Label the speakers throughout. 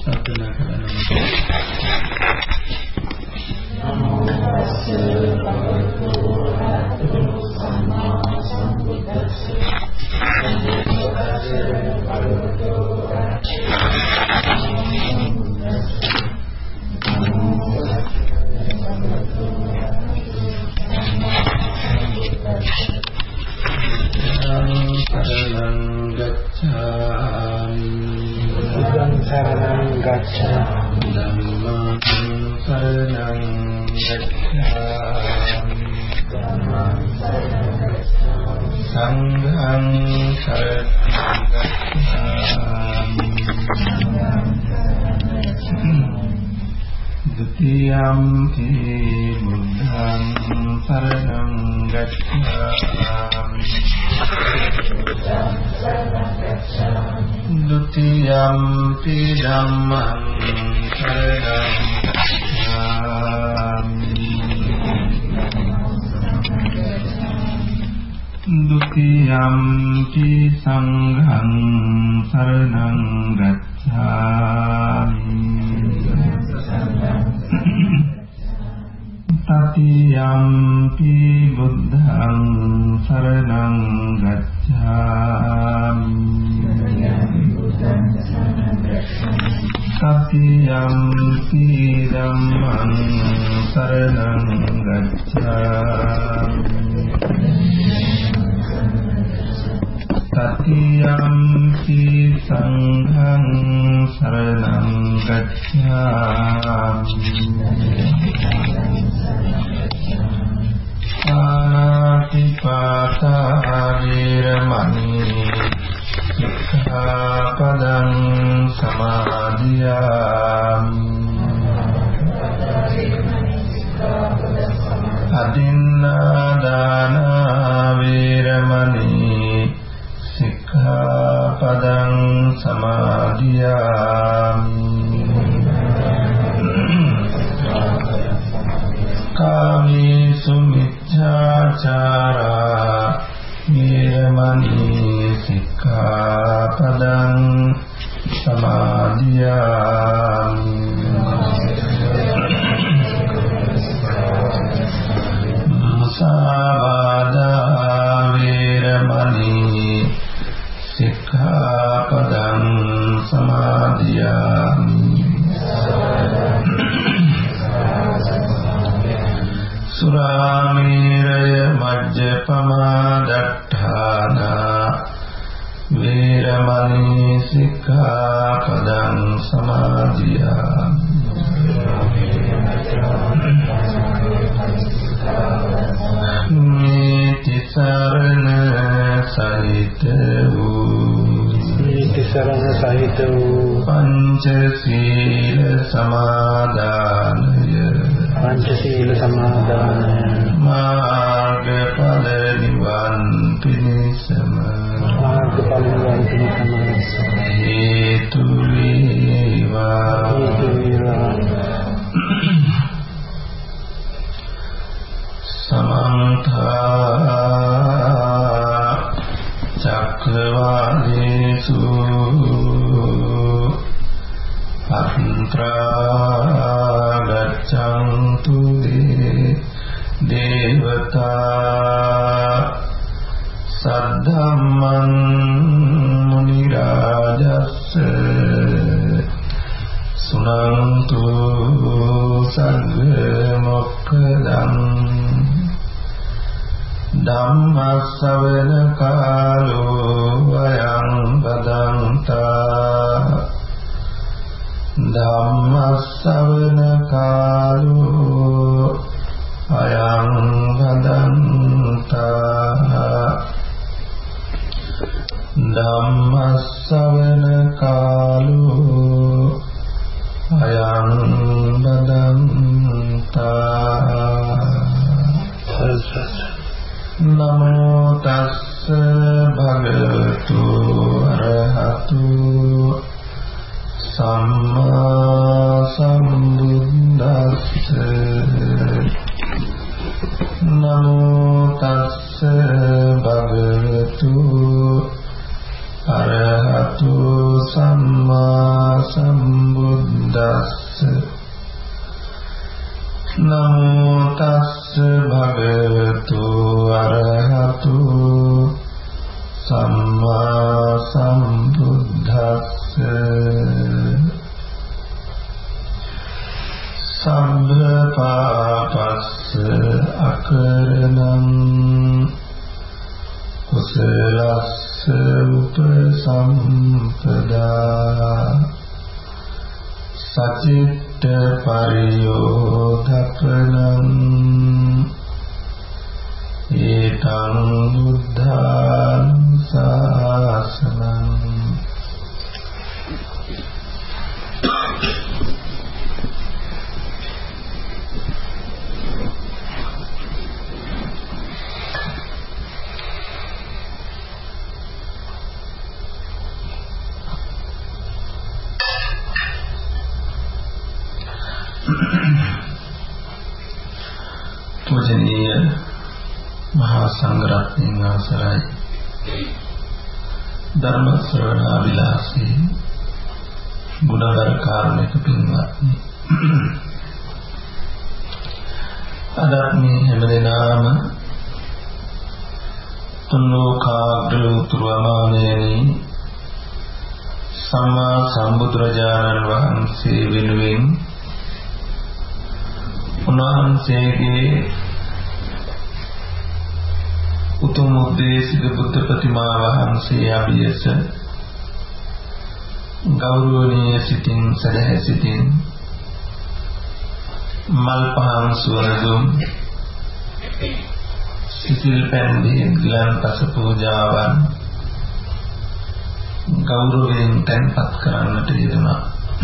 Speaker 1: සාකච්ඡා කරනවා.
Speaker 2: Saranam gacchami
Speaker 1: Dhammam saranam gacchami Sangham saranam gacchami Dutiyampi buddham saranam gacchami Dutiyampi dhammam saranam gacchami Dutiyampi sangham saranam gacchami Tatiyampi buddham saranam gacchami Tatiyampi dhammam saranam gacchami Tatiyampi sangham saranam gacchami Anatipata viramani Sikkhapadam samadhiyami Adinādāna viramani Sikkhapadam samadhiyami Kāmesu miccācārā viramani Sikkhapadam samadhiyami Musāvādā viramani Sikkhapadam samadhiyami Surāmiraya majjapamā daṭṭhāna viramani sikkhapadam samadhiyami Tisarana sahita pancasila samadhanaya Mārgapada nivan pinisama Hetu vīvā Samantha Cakkavālesu Atrā gaccantu devata saddhamman munirājassa sunantu sagga mokkadam Dhammasavana kālo vayam vadantā Dhammasavana kālo vayam vadantā Dhammasavana kālo vayam vadantā Namo tassa bhagavato arahato samma sambuddhassa Namo tassa bhagavato arahato samma sambuddhassa බුද්දස්ස නමෝ තස්ස භගවතු අරහතු සම්මා සම්බුද්දස්ස සම්බ පාපස්ස අකරණං කුසලස්ස උපසම්පදා සචිත්ත පරියෝධපනං ඒතං බුද්ධං ශාසනං පූජනීය මහා සංඝරත්නයන් අවසරයි ධර්ම ශ්‍රවණාභිලාෂී ගුණවර කාරුණික පින්වත්නි අද මේ හැමදෙනාම තුන්ලෝකාග්‍ර උතුරු අමානයනි සම්මා සම්බුදුරජාණන් වහන්සේ වෙනුවෙන් උන්වහන්සේගේ උතුම් උද්දේශික බුද්ධ ප්‍රතිමා වහන්සේ අභියස ගෞරවණීය සිතින් සදහැ සිතින් මල් පහන් සුවඳුම් සිසිල් පැන්දී ගිලන්පස පූජාවන් ගෞරවයෙන් තැන්පත් කරන්නට යෙදුණා.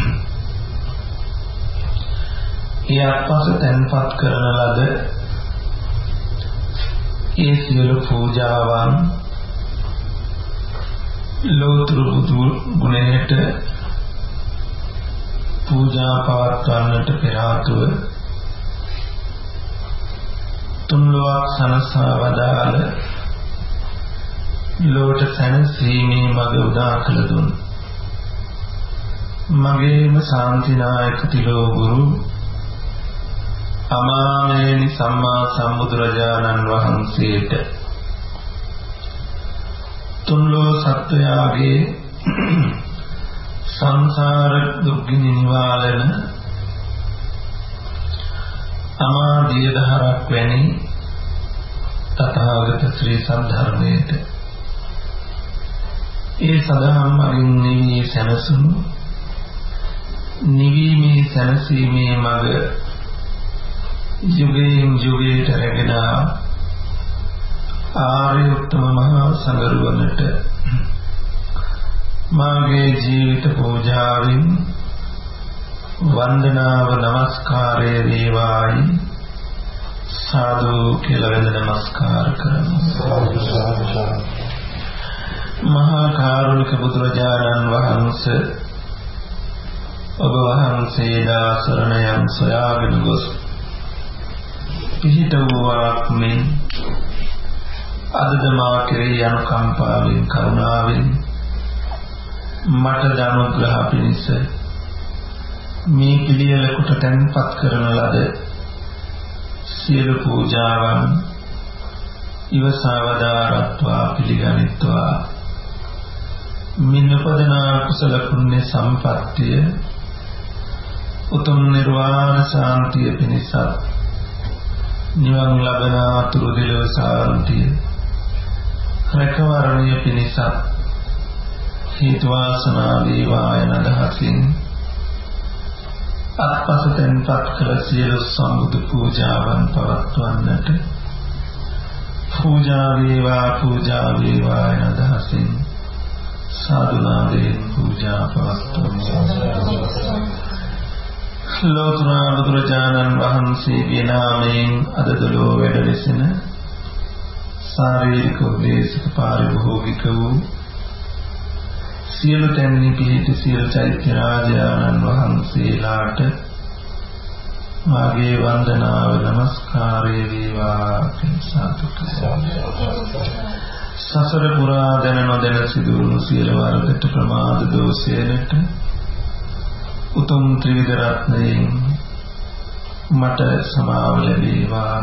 Speaker 1: ඒ අත්පස තැන්පත් කරන ලද ඒ සියලු පූජාවන් ලෝතුරු බුදු ගුණයට පූජා පවත්වන්නට පෙර ආතුව තුන්ලොවක් සනසා වදාළ ලෝට සැනසීමේ මඟ උදා කළ දුන් මගේම ශාන්තිනායක තිලෝ ගුරු අමාමේනි සම්මා සම්බුදුරජාණන් වහන්සේට තුන්ලෝ සත්වයාගේ සංසාර දුක්ගිනි නිවාලන අමා දියදහරක් වැනි තථාගත ශ්‍රී සද්ධර්මයට ඒ සදහම් මගින් නිවී සැනසුණු නිවීමේ සැනසීමේ මඟ යුගයෙන් යුගයට රැගෙන ආර්ය උත්තම මහා සංඝරුවනට මාගේ ජීවිත පූජාවෙන් වන්දනාව නමස්කාරය වේවායි සාදු කියලා වෙන නමස්කාර කරමු. මහා කාරුණික බුදුරජාණන් වහන්සේ ඔබ වහන්සේලා සරණයන් සොයාගෙන ගොස් පිහිට වූවාක් මෙන් අදද මා කෙරෙහි අනුකම්පාවෙන් කරුණාවෙන් මට අනුග්‍රහ පිණිස මේ පිළියෙල කොට තැන්පත් කරන ලද සියලු පූජාවන් ඉවසවදාරත්වා පිළිගනිත්වා මිනපදනා කුසල පුණ්‍ය සම්පත්තිය උතුම් නිර්වාණ සාන්තිය පිණිස නිවන් ලබන අතුරු දිලව සාන්තිය රැකවරණය පිණිස හේතු වාසනා වේවා යන අදහසින් අත්පස තැන්පත් කළ සියලු සම්බුදු පූජාවන් පවත්වන්නට පූජා වේවා යන අදහසින් සාදුනාදයෙන් පූජා පවත්වමු. ලෝතුරා බුදුරජාණන් වහන්සේගේ නාමයෙන් අද දොළොව වැඩ වෙසෙන ශාරීරික උද්දේශික පාරිභෝගික වූ සියලු තැන්හි පිහිටි සියලු චෛත්‍ය රාජානන් වහන්සේලාට මාගේ වන්දනාව නමස්කාරය වේවා කියලා සසර පුරා දැන නොදැන සිදුවුණු සියලු වරදට ප්‍රමාද දෝෂයට උතුම් ත්‍රිවිධ රත්නයෙන් මට සමාව ලැබේවා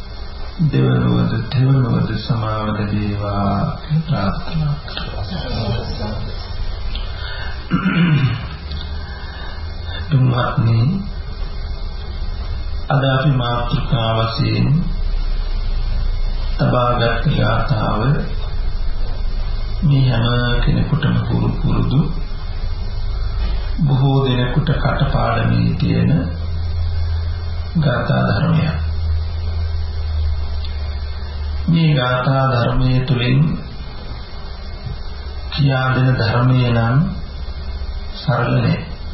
Speaker 1: දෙවනුවද සමාව ලැබේවා ප්‍රාර්ථනා කරනවා. තුන්වත්නි අද අපි මාතෘකා වශයෙන් තබාගත් ගාථාව මේ හැම කෙනෙකුටම පුරුදු බොහෝ දෙනෙකුට කටපාඩමේ තියෙන ගාථා ධර්මයක්. මේ ගාථා ධර්මයේ තුලින් කියා දෙන ධර්මය නම් සරල නෑ.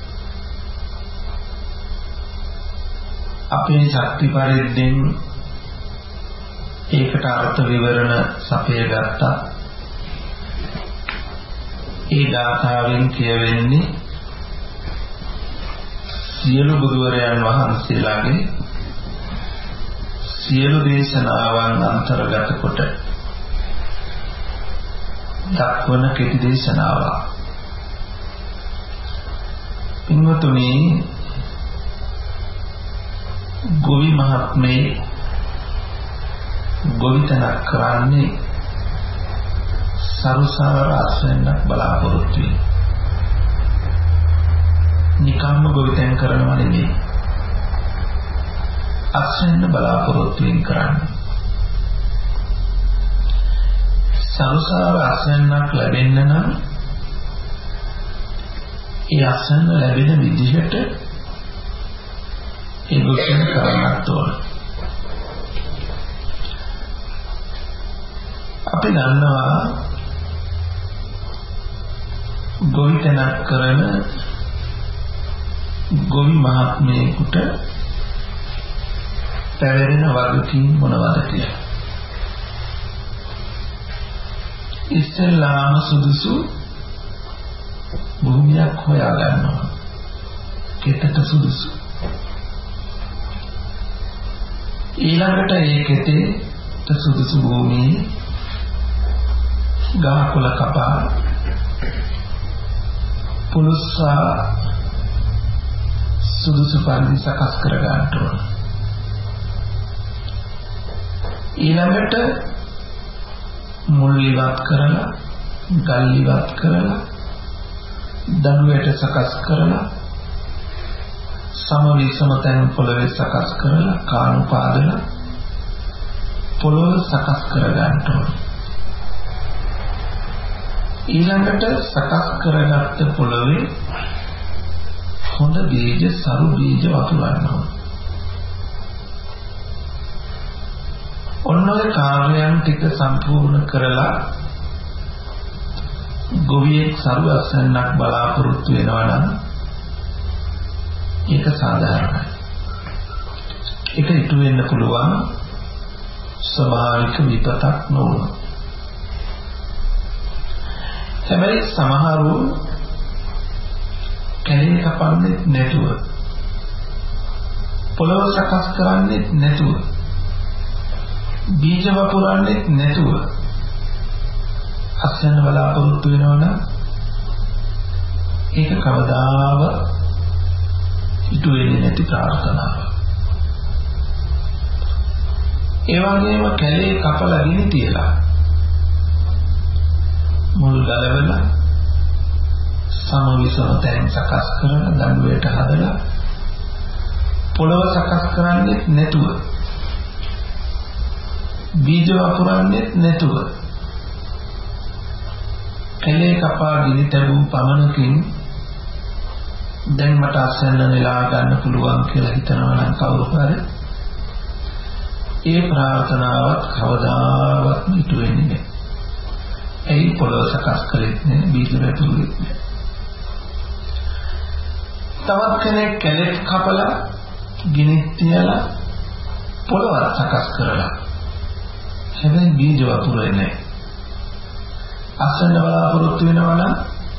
Speaker 1: අපේ ශක්ති පරිද්දෙන් ඒකට අර්ථ විවරණ සපය ගත්තා. ඒ ගාථාවෙන් කියවෙන්නේ සියලු බුදුවරයන් වහන්සේලාගේ සියලු දේශනාවන් අන්තර්ගත කොට දක්වන කෙටි දේශනාවක්. පින්වතුනි, ගොවි මහත්මේ ගොවිතැනක් කරන්නේ සරුසාර අස්වැන්නක් බලාපොරොත්තු වෙන. නිකම්ම ගොවිතැන් කරනවා නෙමෙයි. අස්වැන්න බලාපොරොත්තු වෙන කරන්නේ. සරුසාර අස්වැන්නක් ලැබෙන්න නම් ඒ අස්වැන්න ලැබෙන විදිහට ඒ ගොවිතැන කරන්නත් ඕන. අපි දන්නවා ගොවිතැනක් කරන ගොවි මහත්මයෙකුට පැවරෙන වගකීම් මොනවද කියලා. ඉස්සෙල්ලාම සුදුසු භූමියක් හොයා ගන්නවා. කෙතට සුදුසු. ඊළඟට ඒ කෙතේට සුදුසු භූමියේ ගහකොළ කපා පුලුස්සා සුදුසු පරිදි සකස් කර ගන්නට ඕන. ඊළඟට මුල් ඉවත් කරලා, ගල් ඉවත් කරලා, දඩුවට සකස් කරලා, සම විසම තැන් පොළවේ සකස් කරලා, කාණු පාදලා පොළොව සකස් කර ගන්නට ඕන. ඊළඟට සකස් කරගත්ත පොළොවේ හොඳ බීජ, සරු බීජ වතුරන්න ඕන. ඔන්නෝගේ කාර්යයන් ටික සම්පූර්ණ කරලා ගොවියෙක් සරු අස්වැන්නක් බලාපොරොත්තු වෙනවා නම් ඒක සාධාරණයි. ඒක ඉටු වෙන්න පුළුවන් ස්වභාවික විපතක් නොවුන. හැබැයි සමහරව කැලේ කපන්නේ නැතුව, පොළොව සකස් කරන්නේ නැතුව, බීජ වපුරන්නේ නැතුව අස්වැන්න බලාපොරොත්තු වෙනවා නම් ඒක කවදාව ඉටු වෙන්නේ නැති ප්‍රාර්ථනාවක්. ඒ වගේම කැලේ කපලා ගිනි තියලා මුල් ගලවලා සම විසම තැන් සකස් කරන දඬුවයට හදලා පොළව සකස් කරන්නේ නැතුව, බීජ වපුරන්නේ නැතුව, කැලේ කපා ගිනි තැබූ පමණකින් දැන් මට අස්වැන්න නෙලා ගන්න පුළුවන් කියලා හිතනවා නම් කවුරු හරි ඒ ප්‍රාර්ථනාවත් කවදාවත් ඉටු වෙන්නේ නැහැ. ඒ පොළොව සකස් කළෙත් නැහැ, බීජ වැපුරුවෙත් නැහැ. තවත් කෙනෙක් කැලේ කපලා ගිනි තියලා පොළොව සකස් කරලා හැබැයි බීජ වතුරේ නැහැ. අස්වැන්න බලාපොරොත්තු වෙනවා නම්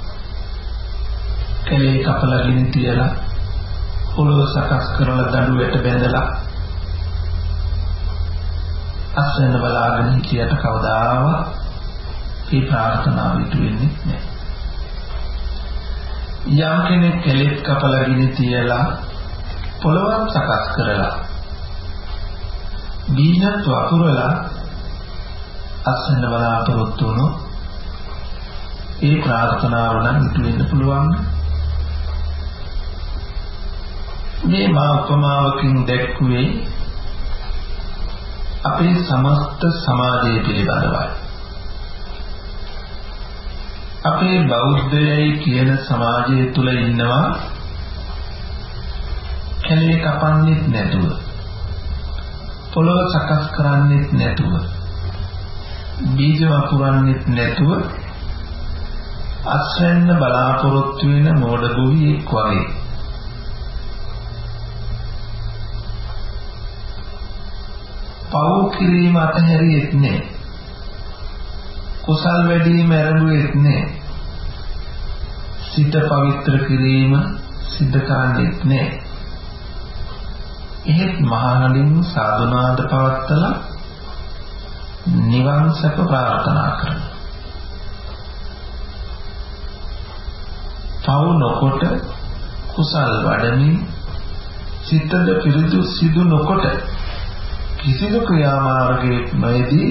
Speaker 1: කැලේ කපලා ගිනි තියලා පොළොව සකස් කරලා දඬුවට බැඳලා අස්වැන්න බලාගෙන හිටියට කවදාවත් මේ ප්‍රාර්ථනාව ඉටු වෙන්නේ නැහැ. යම් කෙනෙක් කෙලෙස් කපලා ගිනි තියලා පොළොවක් සකස් කරලා බීජත් වපුරලා අස්වෙන්න බලාපොරොත්තු වුණොත් ඒ ප්‍රාර්ථනාව නම් ඉටු වෙන්න පුළුවන්. මේ මා උපමාවකින් දැක්ුවේ අපේ සමස්ත සමාජය පිළිබඳවයි. අපේ බෞද්ධයයි කියන සමාජය තුල ඉන්නවා කැලේ කපන්නෙත් නැතුව, පොළොව සකස් කරන්නෙත් නැතුව, බීජ වපුරන්නෙත් නැතුව අස්වෙන්න බලාපොරොත්තු වෙන මෝඩ ගොවියෙක් වගේ. පව් කිරීම අතහැරියෙත් නෑ, කුසල් වැඩිම ආරම්භුවෙත් නෑ, සිත පවිත්‍ර කිරීම සිද්ධ කරන්නේත් නෑ. එහෙත් මහානලින් සාධනාද පවත්තලා නිවන් සැප ප්‍රාර්ථනා කරනවා. පව් නොකොට කුසල් වඩමින් සිතද පිරිදු සිදු නොකොට කිසිදු ක්‍රියාමාර්ගයක නොයේදී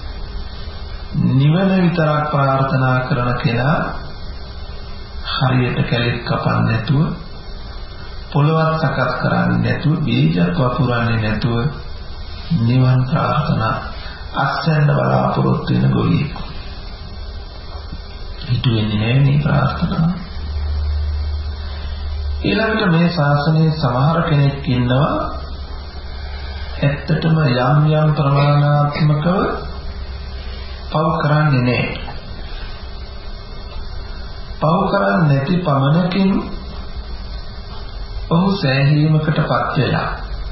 Speaker 1: නිවන විතරක් ප්‍රාර්ථනා කරන කෙනා හරියට කැලෙක් කපන්නේ නැතුව, පොළොවක් සකස් කරන්නේ නැතුව, බීජත් වපුරන්නේ නැතුව නිවන් ප්‍රාර්ථනා අස්වෙන්න බලාපොරොත්තු වෙන ගොවියෙක්. හිතු වෙන්නේ නැහැ මේ ප්‍රාර්ථනාව. ඊළඟට මේ ශාසනයේ සමහර කෙනෙක් ඉන්නවා ඇත්තටම යම් යම් ප්‍රමාණාත්මකව පව කරන්නේ නැහැ. පව කරන්නේ නැති පමණකින් ඔහු සෑහීමකටපත් වෙලා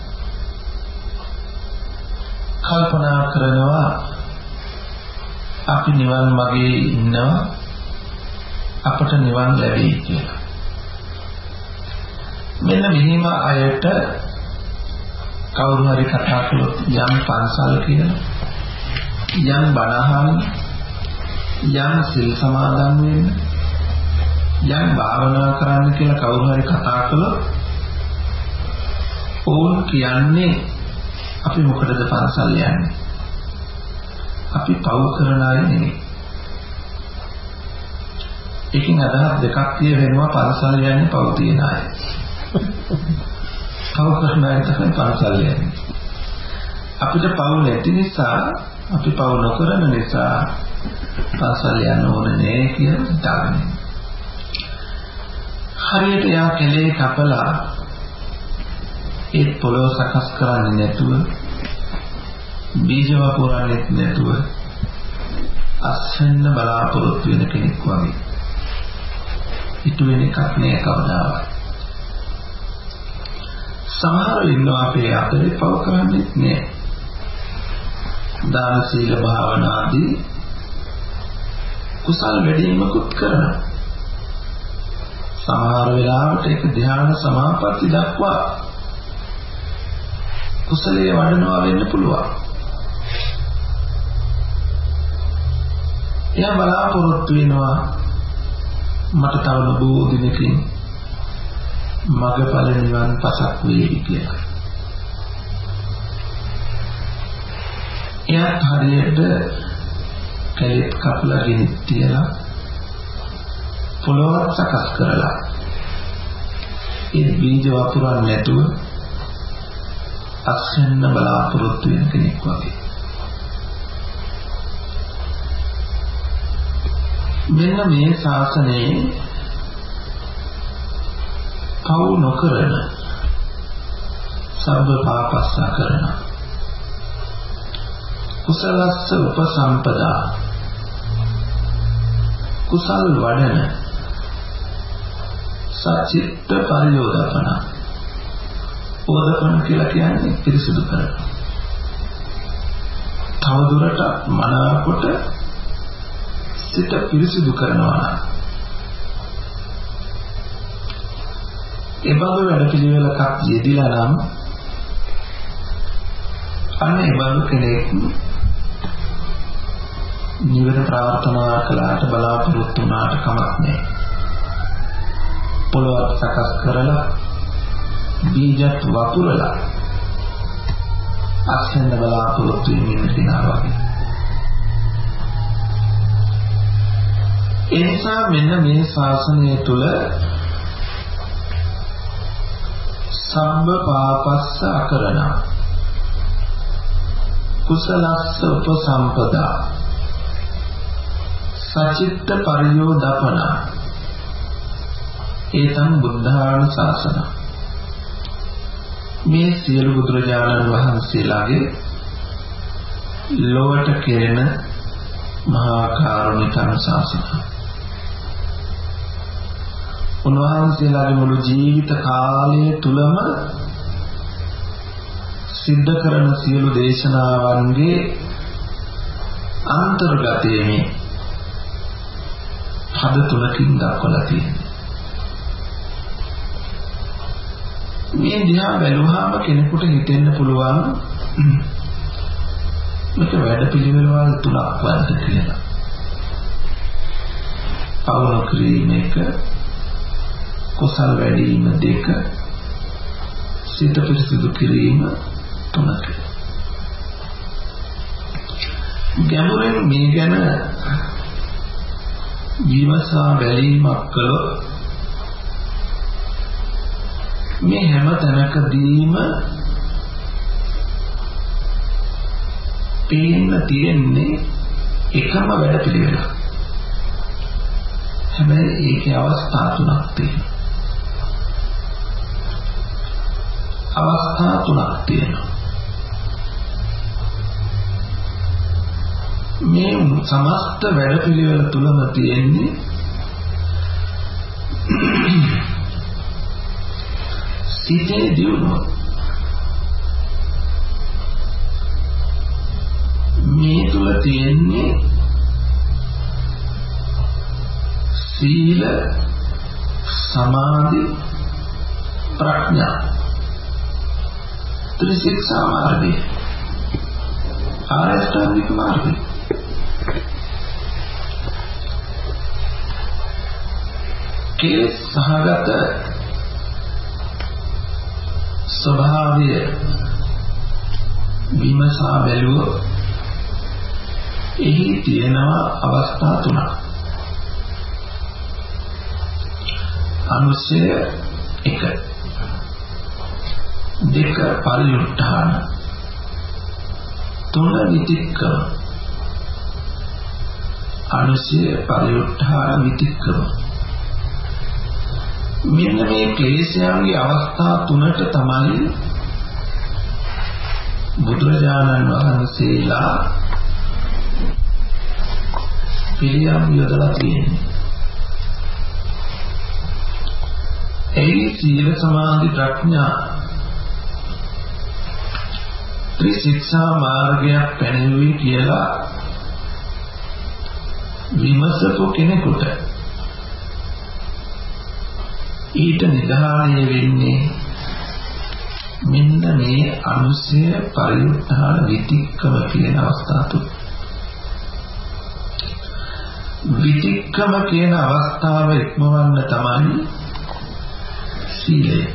Speaker 1: කල්පනා කරනවා අපි නිවන් මාගේ ඉන්නවා, අපට නිවන් ලැබෙයි කියලා. මෙන්න මෙහිම අයට කවුරු හරි කතා කළොත් යම් පන්සල් කියන, යම් බණහන්, යම් සිල් සමාදන් වෙන්න, යම් භාවනා කරන්න කියලා කවුරු හරි කතා කළොත් ඕන් කියන්නේ අපි මොකටද පන්සල් යන්නේ? අපි පව් කරන අය නෙමෙයි. ඒකෙන් අදහස් දෙකක් තියෙනවා. පන්සල් යන්නේ පව් තියන අය. පව් කරන අය තමයි පන්සල් යන්නේ. අපිට පව් නැති නිසා, අපි පව් නොකරන නිසා පන්සල් යන්න ඕනේ නෑ කියන හිතාගෙන. හරියට යා කෙලේ කපලා ඒ පොළොව සකස් කරන්නේ නැතුව, බීජ වපුරන්නේ නැතුව අස්වෙන්න බලාපොරොත්තු වෙන කෙනෙක් වගේ. ඊට වෙන එකක් නෑ කවදාවත්. සමහර ඉන්නවා අපේ අතරේ පව කරන්නේ නෑ. දාන සීල භාවනාදී කුසල් වැඩිමකුත් කරනවා. සමහර වෙලාවට ඒක ධ්‍යාන සමාපatti දක්වා කුසලයේ වඩනවා වෙන්න පුළුවන්. එයා බලාපොරොත්තු වෙනවා මට තව බොහෝ දිනකින් මගපල නිවන් පසක් වේවි කියලා. එයා හරියට කැලෙත් කපලා ගෙනිත් තියලා පොළොවක් සකස් කරලා ඒ බීජ වපුරන්නේ නැතුව අස්වෙන්න බලාපොරොත්තු වෙන කෙනෙක් වගේ. මෙන්න මේ ශාසනයේ පව් නොකරන, සබ්බ පාපස්සා කරන, කුසලස්ස උපසම්පදා, කුසල් වඩන, සච්චිත්ත පරියෝදපන. ඕදපන කියලා කියන්නේ පිරිසුදු කරන. තවදුරටත් මනාකොට සිත පිරිසුදු කරනවා නම් ඒ බඳු වැඩ පිළිවෙලක් යෙදිලා නම් අන්න ඒ බඳු කෙනෙක් නිවන ප්‍රාර්ථනා කළාට බලාපොරොත්තු වුණාට කමක් නැහැ. පොළොවක් සකස් කරලා බීජත් වතුරලා අස්වෙන්න බලාපොරොත්තු වෙමින් ඉන්නවා වගේ. ඒ නිසා මෙන්න මේ ශාසනය තුල සම්බ පාපස්ස අකරණ කුසලස්ස උපසම්පදා සචිත්ත පරියෝදපන ඒතං බුද්ධානුශාසන. මේ සියලු බුදුරජාණන් වහන්සේලාගේ ලොවට කෙරෙන මහා කාරුණික අනුශාසන. උන්වහන්සේලාගේ මුළු ජීවිත කාලය තුලම සිද්ධ කරන සියලු දේශනාවන්ගේ අන්තර්ගතයේ පද තුනකින් දක්වලා තියෙනවා. මේ දිහා බැලුවාම කෙනෙකුට හිතෙන්න පුළුවන් මේක වැඩපිළිවෙළවල් තුනක් වන්ද කියලා. පවන ක්‍රීම එක, කුසල් වැඩිම දෙක, සිත පිරිසිදු කිරීම තුනක. ගැඹුරින් මේ ගැන විමසා බැලීමක් කළොත් මේ හැම තැනකදීම පේන්න තියෙන්නේ එකම වැඩපිළිවෙල. හැබැයි ඒකේ අවස්ථා තුනක් තියෙනවා. අවස්ථා තුනක් තියෙනවා. මේ සමස්ත වැඩපිළිවෙල තුලම තියෙන්නේ සිතේ දියුණුව. මේ තුල තියෙන්නේ සීල, සමාධි, ප්‍රඥා. ත්‍රිශික්ෂා මාර්ගය, ආරෂ්ඨාංගික මාර්ගය. කෙලෙස් සහගත ස්වභාවය විමසා බැලුවොත් එහි තියෙනවා අවස්ථා තුනක්. අනුස්සය 1, 2 පරිඋත්ථාන, 3 විතික්කම. අනුස්සය, පරිඋත්ථාන, විතික්කම. මෙන්න මේ ක්ලේශයන්ගේ අවස්ථා තුනට තමයි බුදුරජාණන් වහන්සේලා පිළියම් යොදලා තියෙන්නේ. ඒ සීල, සමාධි, ප්‍රඥා ත්‍රිශික්ෂා මාර්ගයක් පැනෙවි කියලා විමසපු කෙනෙකුට ඊට නිධානය වෙන්නේ මෙන්න මේ අනුස්සය, පරිඋත්ථාන, විතික්කම කියන අවස්ථා තුන. විතික්කම කියන අවස්ථාව ඉක්මවන්න තමයි සීලය.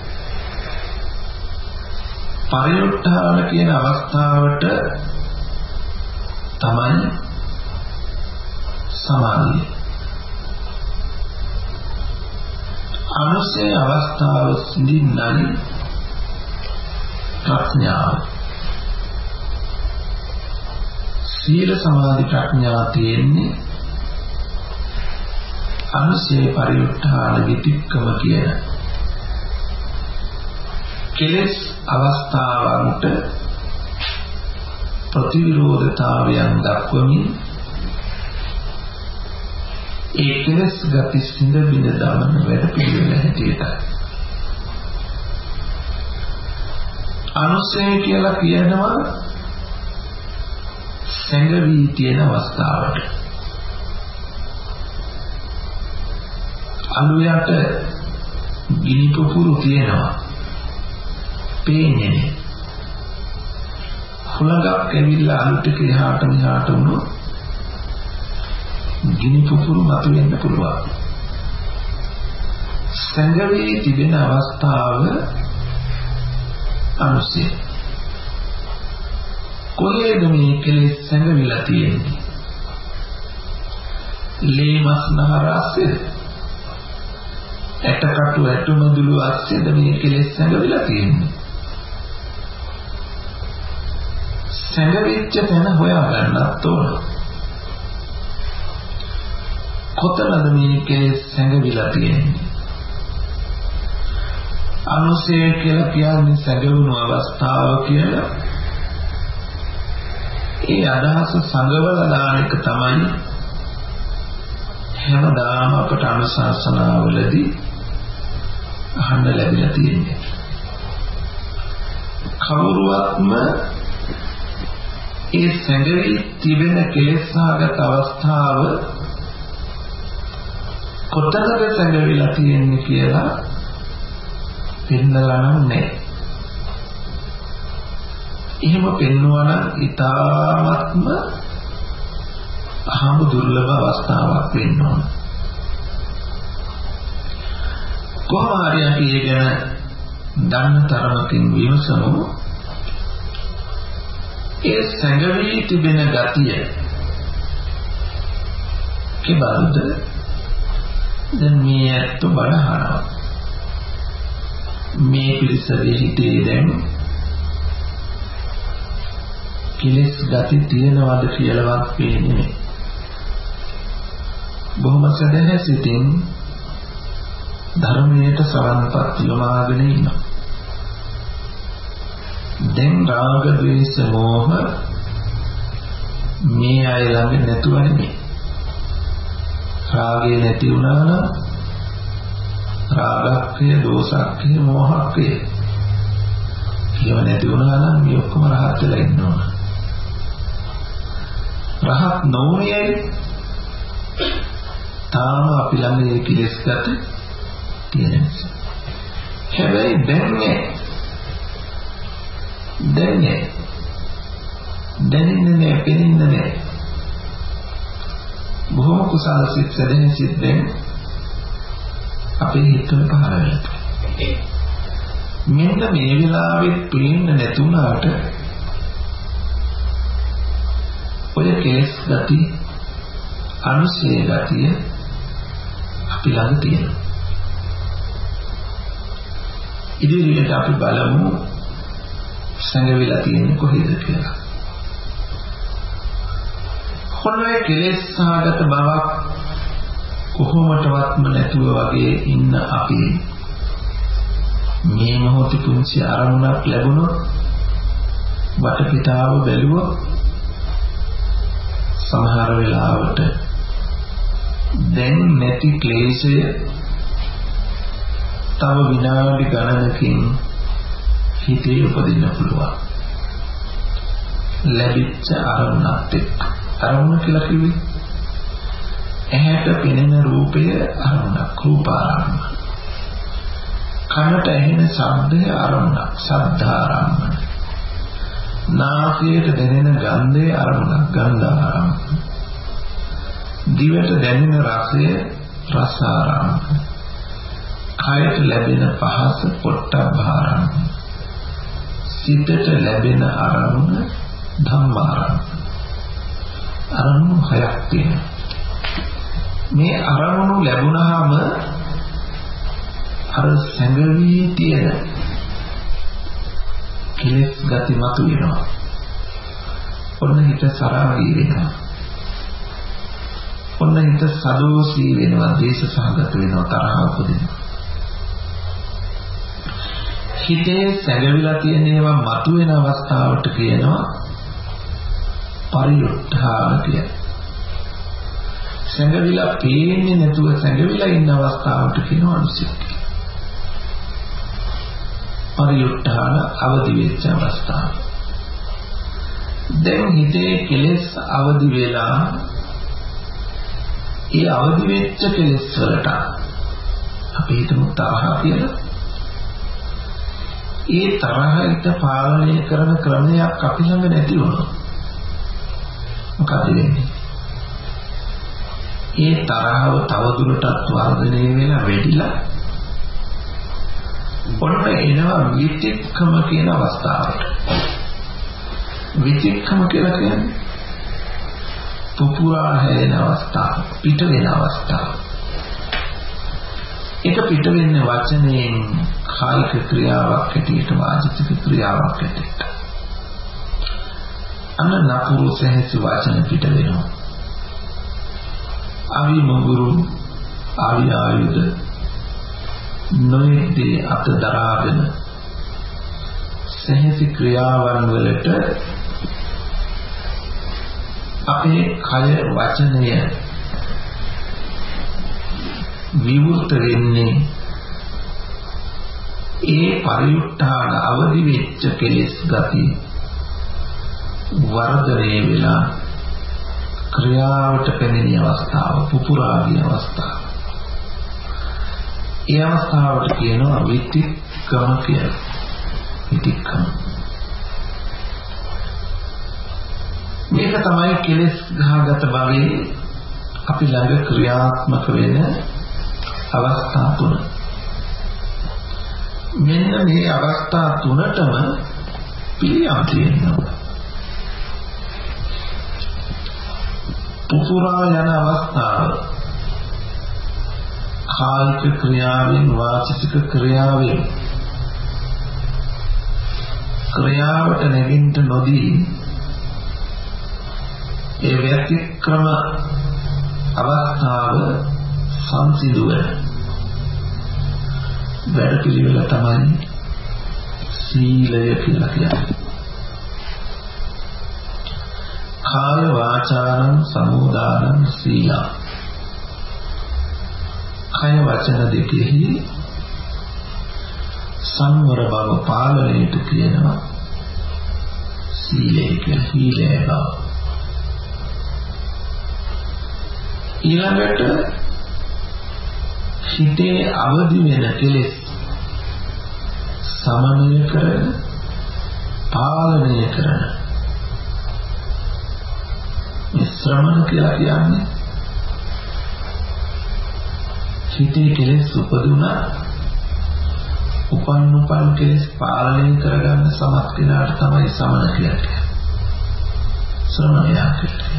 Speaker 1: පරිඋත්ථාන කියන අවස්ථාවට තමයි සමාධිය. අනුස්සය අවස්ථාව සිඳින්නයි ප්‍රඥාව. සීල, සමාධි, ප්‍රඥා තියෙන්නේ අනුස්සය, පරිඋත්ථාන, විතික්කම කියන කෙලෙස් අවස්ථාවන්ට ප්‍රතිවිරෝධතාවයන් දක්වමින් ඒ කෙලෙස් ගති සිඳ බිඳ දමන වැඩ පිළිවෙල හැටියට අනුස්සය කියලා කියනවා සැඟවී තියෙන අවස්ථාවට. අලුයට ගිනි පුපුරු තියෙනවා, පේන්නේ නැහැ. හුලඟක් ඇවිල්ලා අලු ටික එහාට මෙහාට වුණොත් ගිනි පුපුරු මතුවෙන්න පුළුවන්. සංගවේ තිබෙන අවස්ථාව අනුසය. කොහේද මේ කෙලෙස් සංගවිලා තියෙන්නේ? ලේ මස් නහර අස්සේද? ඇටකටු ඇටුමදුළු අස්සේද මේ කෙලෙස් සංගවිලා තියෙන්නේ? සංගවිච්ච තැන හොයාගන්නත් ඕන. කොතනද මේ කෙලෙස් සංගවිලා තියෙන්නේ? අනුසය කියලා කියන්නේ සංගවුණු අවස්ථාව කියලා. ඒ අදහස සංගවලා දාන එක තමයි හැමදාම අපට අනුශාසනාවලදී අහන්න ලැබිලා තියෙන්නේ. කවුරුවත්ම ඒ සංගවි තිබෙන කෙලෙස්ාගත අවස්ථාව කොතනද සංගවිලා තියෙන්නේ කියලා පෙන්නලා නැහැ. එහෙම පෙන්වන ඊටාත්ම අහඹ දුර්ලභ අවස්ථාවක් වෙන්න ඕන. කොහොම හරි අපි ඒ ගැන දන්න තරමකින් විමසමු. ඒ සංගවි තිබෙන ගතිය කිබඳුද? දැන් මේ ඇත්ත බණහනවා. මේ පිරිසගේ හිතේ දැන් කෙලෙස් ගති තියෙනවද කියලාවත් පේන්නේ නැහැ. බොහොම සදහැසිතින් ධර්මයට සරණපත් යොමාගෙන ඉන්නවා. දැන් රාග ද්වේෂ මෝහ මේ අය ළඟ නැතුව නෙමෙයි. රාගය නැති වුණා නම් රාගක්ඛය දෝසක්ඛය මෝහක්ඛය කියව නැති වුණා නම් මේ ඔක්කොම රහත් වෙලා ඉන්න ඕන. රහත් නොවුනේ තාම අපි ළඟ මේ කෙලෙස් ගත තියෙන නිසා. හැබැයි දැනෙන්නේ පෙනෙන්නේ නැහැ. බොහොම කුසල සිත් සැදෙන සිත් දැන් අපේ හිතවල පහළ වෙනවා. මෙන්න මේ වෙලාවෙත් පේන්නේ නැතුණාට ඔය කෙලෙස් ගති අනුසය ගතිය අපි ළඟ තියෙනවා. ඉදිරියට අපි බලමු සංගවිලා තියෙන්නේ කොහේද කියලා. කොහොමද කෙලෙස් සහගත බවක් කොහොමදවත්ම නැතුව වගේ ඉන්න අපි මේ මොහොතේ පුංචි ආරමුණක් ලැබුණොත් වටපිටාව බැලුවොත් සමහර වෙලාවට දැන් නැති ක්ලේශය තව විනාඩි ගණනකින් හිතේ උපදින්න පුළුවන්. ලැබිච්ච ආරමුණත් එක්ක. ආරමුණ කියලා කිව්වේ ඇහැට පෙනෙන රූපය අරමුණක්, රූපාරම්මන. කනට ඇහෙන ශබ්දය අරමුණක්, ශබ්දාරම්මන. නාසයට දැනෙන ගන්ධය අරමුණක්, ගන්ධාරම්මන. දිවට දැනෙන රසය රසාරම්මන. කයට ලැබෙන පහස පොට්ටබ්බාරම්මන. සිතට ලැබෙන අරමුණ ධම්මාරම්මන. අරමුණු හයක් තියෙනවා. මේ අරමුණු ලැබුණාම අර සංගවී තියෙන කෙලෙස් ගති මතුවෙනවා. ඔන්න හිත සරාගී වෙනවා. ඔන්න හිත සදෝසී වෙනවා, දේශ සහගත වෙනවා, තරහ උපදිනවා. හිතේ සංගවිලා තියෙන ඒවා මතුවෙන අවස්ථාවට කියනවා පරිඋත්ථාන කියලා. සංගවිලා පේන්නේ නැතුව සංගවිලා ඉන්න අවස්ථාවට කියනවා අනුසය. පරිඋත්ථාන අවදි වෙච්ච අවස්ථාව. දැන් හිතේ කෙලෙස් අවදි වෙලා ඒ අවදි වෙච්ච කෙලෙස් වලට අපි හිතමු තරහ කියලා. ඒ තරහිත පාලනය කරන ක්‍රමයක් අපි ළඟ නැති වුණා. මොකද වෙන්නේ? ඒ තරහව තවදුරටත් වර්ධනය වෙලා වැඩිලා ඔන්න එනවා විතික්කම කියන අවස්ථාවට. විතික්කම කියලා කියන්නේ පුපුරා හැරෙන අවස්ථාව, පිට වෙන අවස්ථාව. ඒක පිට වෙන්නේ වචනයෙන්, කායික ක්‍රියාවක් ඇටියට, වාචික ක්‍රියාවක් ඇටියට. අන්න නපුරු සැහැසි වචන පිට වෙනවා. අවි මොගුරු, අවි ආයුධ නොයේදී අත දරාගෙන සැහැසි ක්‍රියාවන් වලට අපේ කය වචනය විවෘත වෙන්නේ ඒ පරිඋත්ථාන අවදි වෙච්ච කෙලෙස් ගති වර්ධනය වෙලා ක්‍රියාවට පැමිණි අවස්ථාව, පුපුරාදී අවස්ථාව. ඒ අවස්ථාවට කියනවා විතික්කම කියලා. විතික්කම. මේක තමයි කෙලෙස් ගහගත භවයේ අපි ළඟ ක්‍රියාත්මක වෙන අවස්ථා තුන. මෙන්න මේ අවස්ථා තුනටම පිළියම් තියෙනවා. පුපුරා යන අවස්ථාව කායික ක්‍රියාවෙන්, වාචික ක්‍රියාවෙන් ක්‍රියාවට නැගින්න නොදී ඒ ව්‍යතික්‍රම අවස්ථාව සංසිඳුව වැඩ පිළිවෙල තමයි සීලය කියලා කියන්නේ. කාය වාචානං සමුදානං සීලං. කය වචන දෙකෙහි සංවර බව පාලනයට කියනවා සීලය කියලා. සීලය බව. ඊළඟට හිතේ අවදි වෙන කෙලෙස් සමනය කරන, පාලනය කරන මේ ශ්‍රමණ කියලා කියන්නේ හිතේ කෙලෙස් උපදුනා උපන් කෙලෙස් පාලනය කරගන්න සමත් කෙනාට තමයි සමන කියලා කියන්නේ. ශ්‍රමණයා කියන්නේ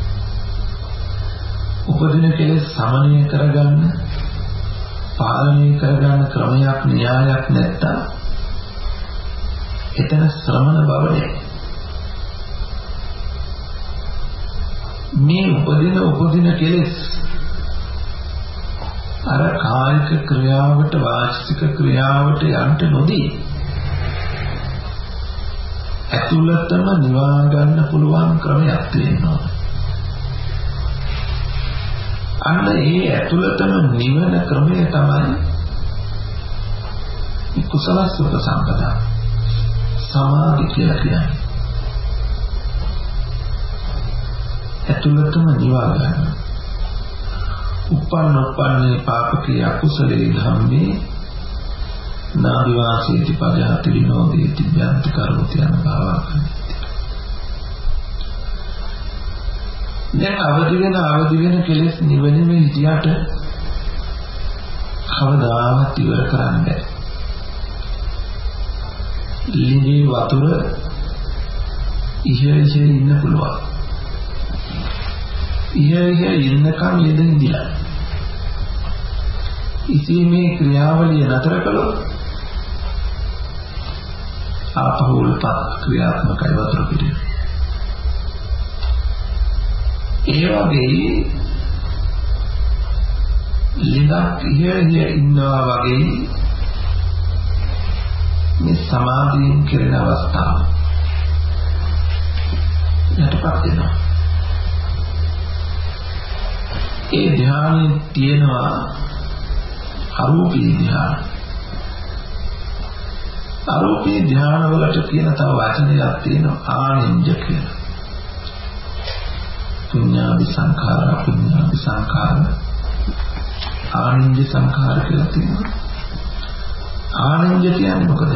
Speaker 1: උපදින කෙලෙස් සමනය කරගන්න, පාලනය කරගන්න ක්‍රමයක්, න්‍යායක් නැත්තම් එතන ශ්‍රමණ බව නෑ. මේ උපදින කෙලෙස් අර කායික ක්‍රියාවට, වාචික ක්‍රියාවට යන්න නොදී ඇතුළතම නිවා ගන්න පුළුවන් ක්‍රමයක් තියෙනවා. අන්න ඒ ඇතුළතම නිවන ක්‍රමය තමයි කුසල සම්පදා සමාධි කියලා කියන්නේ. ඇතුළතම නිවා ගන්න. උපන්නේ පාපකේ අකුසලේ ධම්මේ නාදිවාසීති පදහති විනෝදේති ඥාති කරෝති යන භාවයක්. දැන් අවදි වෙන කෙලෙස් නිවෙන්නේ හිතියට කවදාවත් ඉවර කරන්න බැහැ. ලිඳේ වතුර ඉහළේ ඉන්න පුළුවන්. ඉහළේ ඉන්නකම් ලිඳ ඉඳිලා. ඉතින් මේ ක්‍රියාවලිය නතර කළොත් ආපහු උල්පත් ක්‍රියාත්මකයි වතුර පිටින්. ඒ වගේ ලිඳක් ඉහළේ ඉන්නවා වගේ මේ සමාධියෙන් කෙරෙන අවස්ථාව යටපත් වෙනවා. ඒ ධ්‍යානයේ තියෙනවා අරූපී ධ්‍යාන. අරූපී ධ්‍යාන වලට කියන තව වචනයක් තියෙනවා ආනෙන්ජ කියලා. පුඤ්ඤාභි සංඛාර, අපුඤ්ඤාභි සංඛාර, ආනෙන්ජ සංඛාර කියලා තියෙනවා. ආනෙන්ජ කියන්නේ මොකද?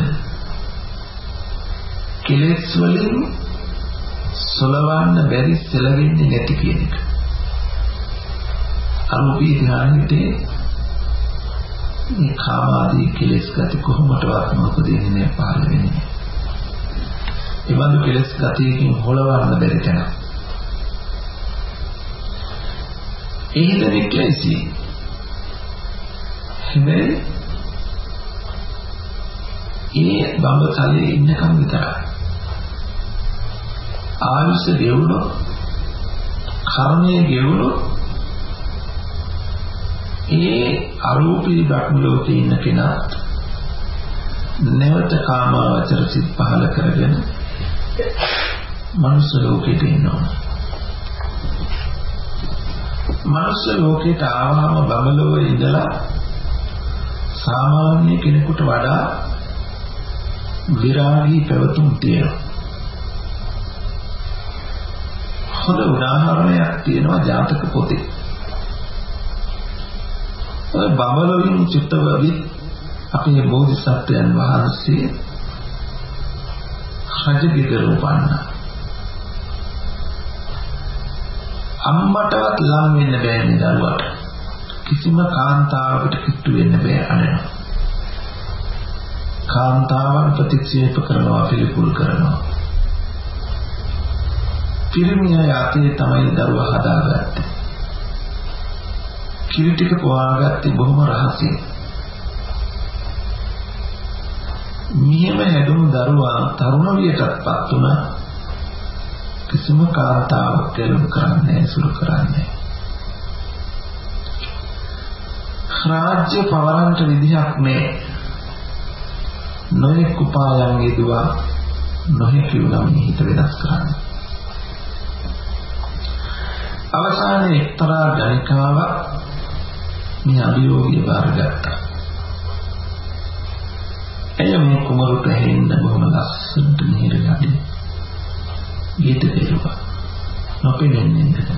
Speaker 1: කෙලෙස් වලින් සොලවන්න බැරි, සැලෙන්නේ නැති කියන එක. අරූපී ධ්‍යානෙට මේ කාම ආදී කෙලෙස් ගති කොහොමදවත් නොපදින්නේ නැහැ පහළ වෙන්නේ. ඒ බඳු කෙලෙස් ගතියකින් හොලවන්න බැරි තැන. ඒ හිතේ කෙලෙසි. හැබැයි ඒ බඹතලයේ ඉන්නකම් විතරයි. ආයුෂ ගෙවුණොත් කර්මයේ ගෙවුණොත් ඒ අරූපී බ්‍රහ්ම ලෝකේ ඉන්න කෙනා නැවත කාමාවචර සිත් පහල කරගෙන මනුෂ්‍ය ලෝකෙට එනවා. මනුෂ්‍ය ලෝකයට ආවම බඹලෝකේ ඉඳලා සාමාන්‍ය කෙනෙකුට වඩා විරාගී පැවතුම් තියෙනවා. හොඳ උදාහරණයක් තියෙනවා ජාතක පොතේ. ඔය බඹලොවින් චිත්තවවි අපේ බෝධිසත්වයන් වහන්සේ රජගෙදර උපන්නා. අම්මටවත් ලං වෙන්න බෑනේ දරුවට. කිසිම කාන්තාවකට කිට්ටු වෙන්න බෑ අනේනවා. කාන්තාවන් ප්‍රතික්ෂේප කරනවා පිළිකුල් කරනවා. පිරිමිය යතේ තමයි දරුවා හදාගත්තේ. කිරි ටික පොවාගත්තේ බොහොම රහසින්. මියම හැදුණු දරුවා තරුණ වියටත්පත් වුණා. කිසිම කාන්තාවක් ගැලුම් කරන්නේ සුරු කරන්නේ. රාජ්‍ය පවරන්ට විදිහක් නෑ. නොයෙක් උපායන් යෙදුවා නොහැකි වුණා මේ හිත වෙනස් කරන්න. අවසානයේ එක්තරා ගණිකාවක් මේ අභියෝගය බාරගත්තා. එය මේ කුමරුට හෙන්න බොහොම ලස්සනට නිහිරගදී ගීත දෙරුවා. නොපෙනෙන්නේ නැහැ.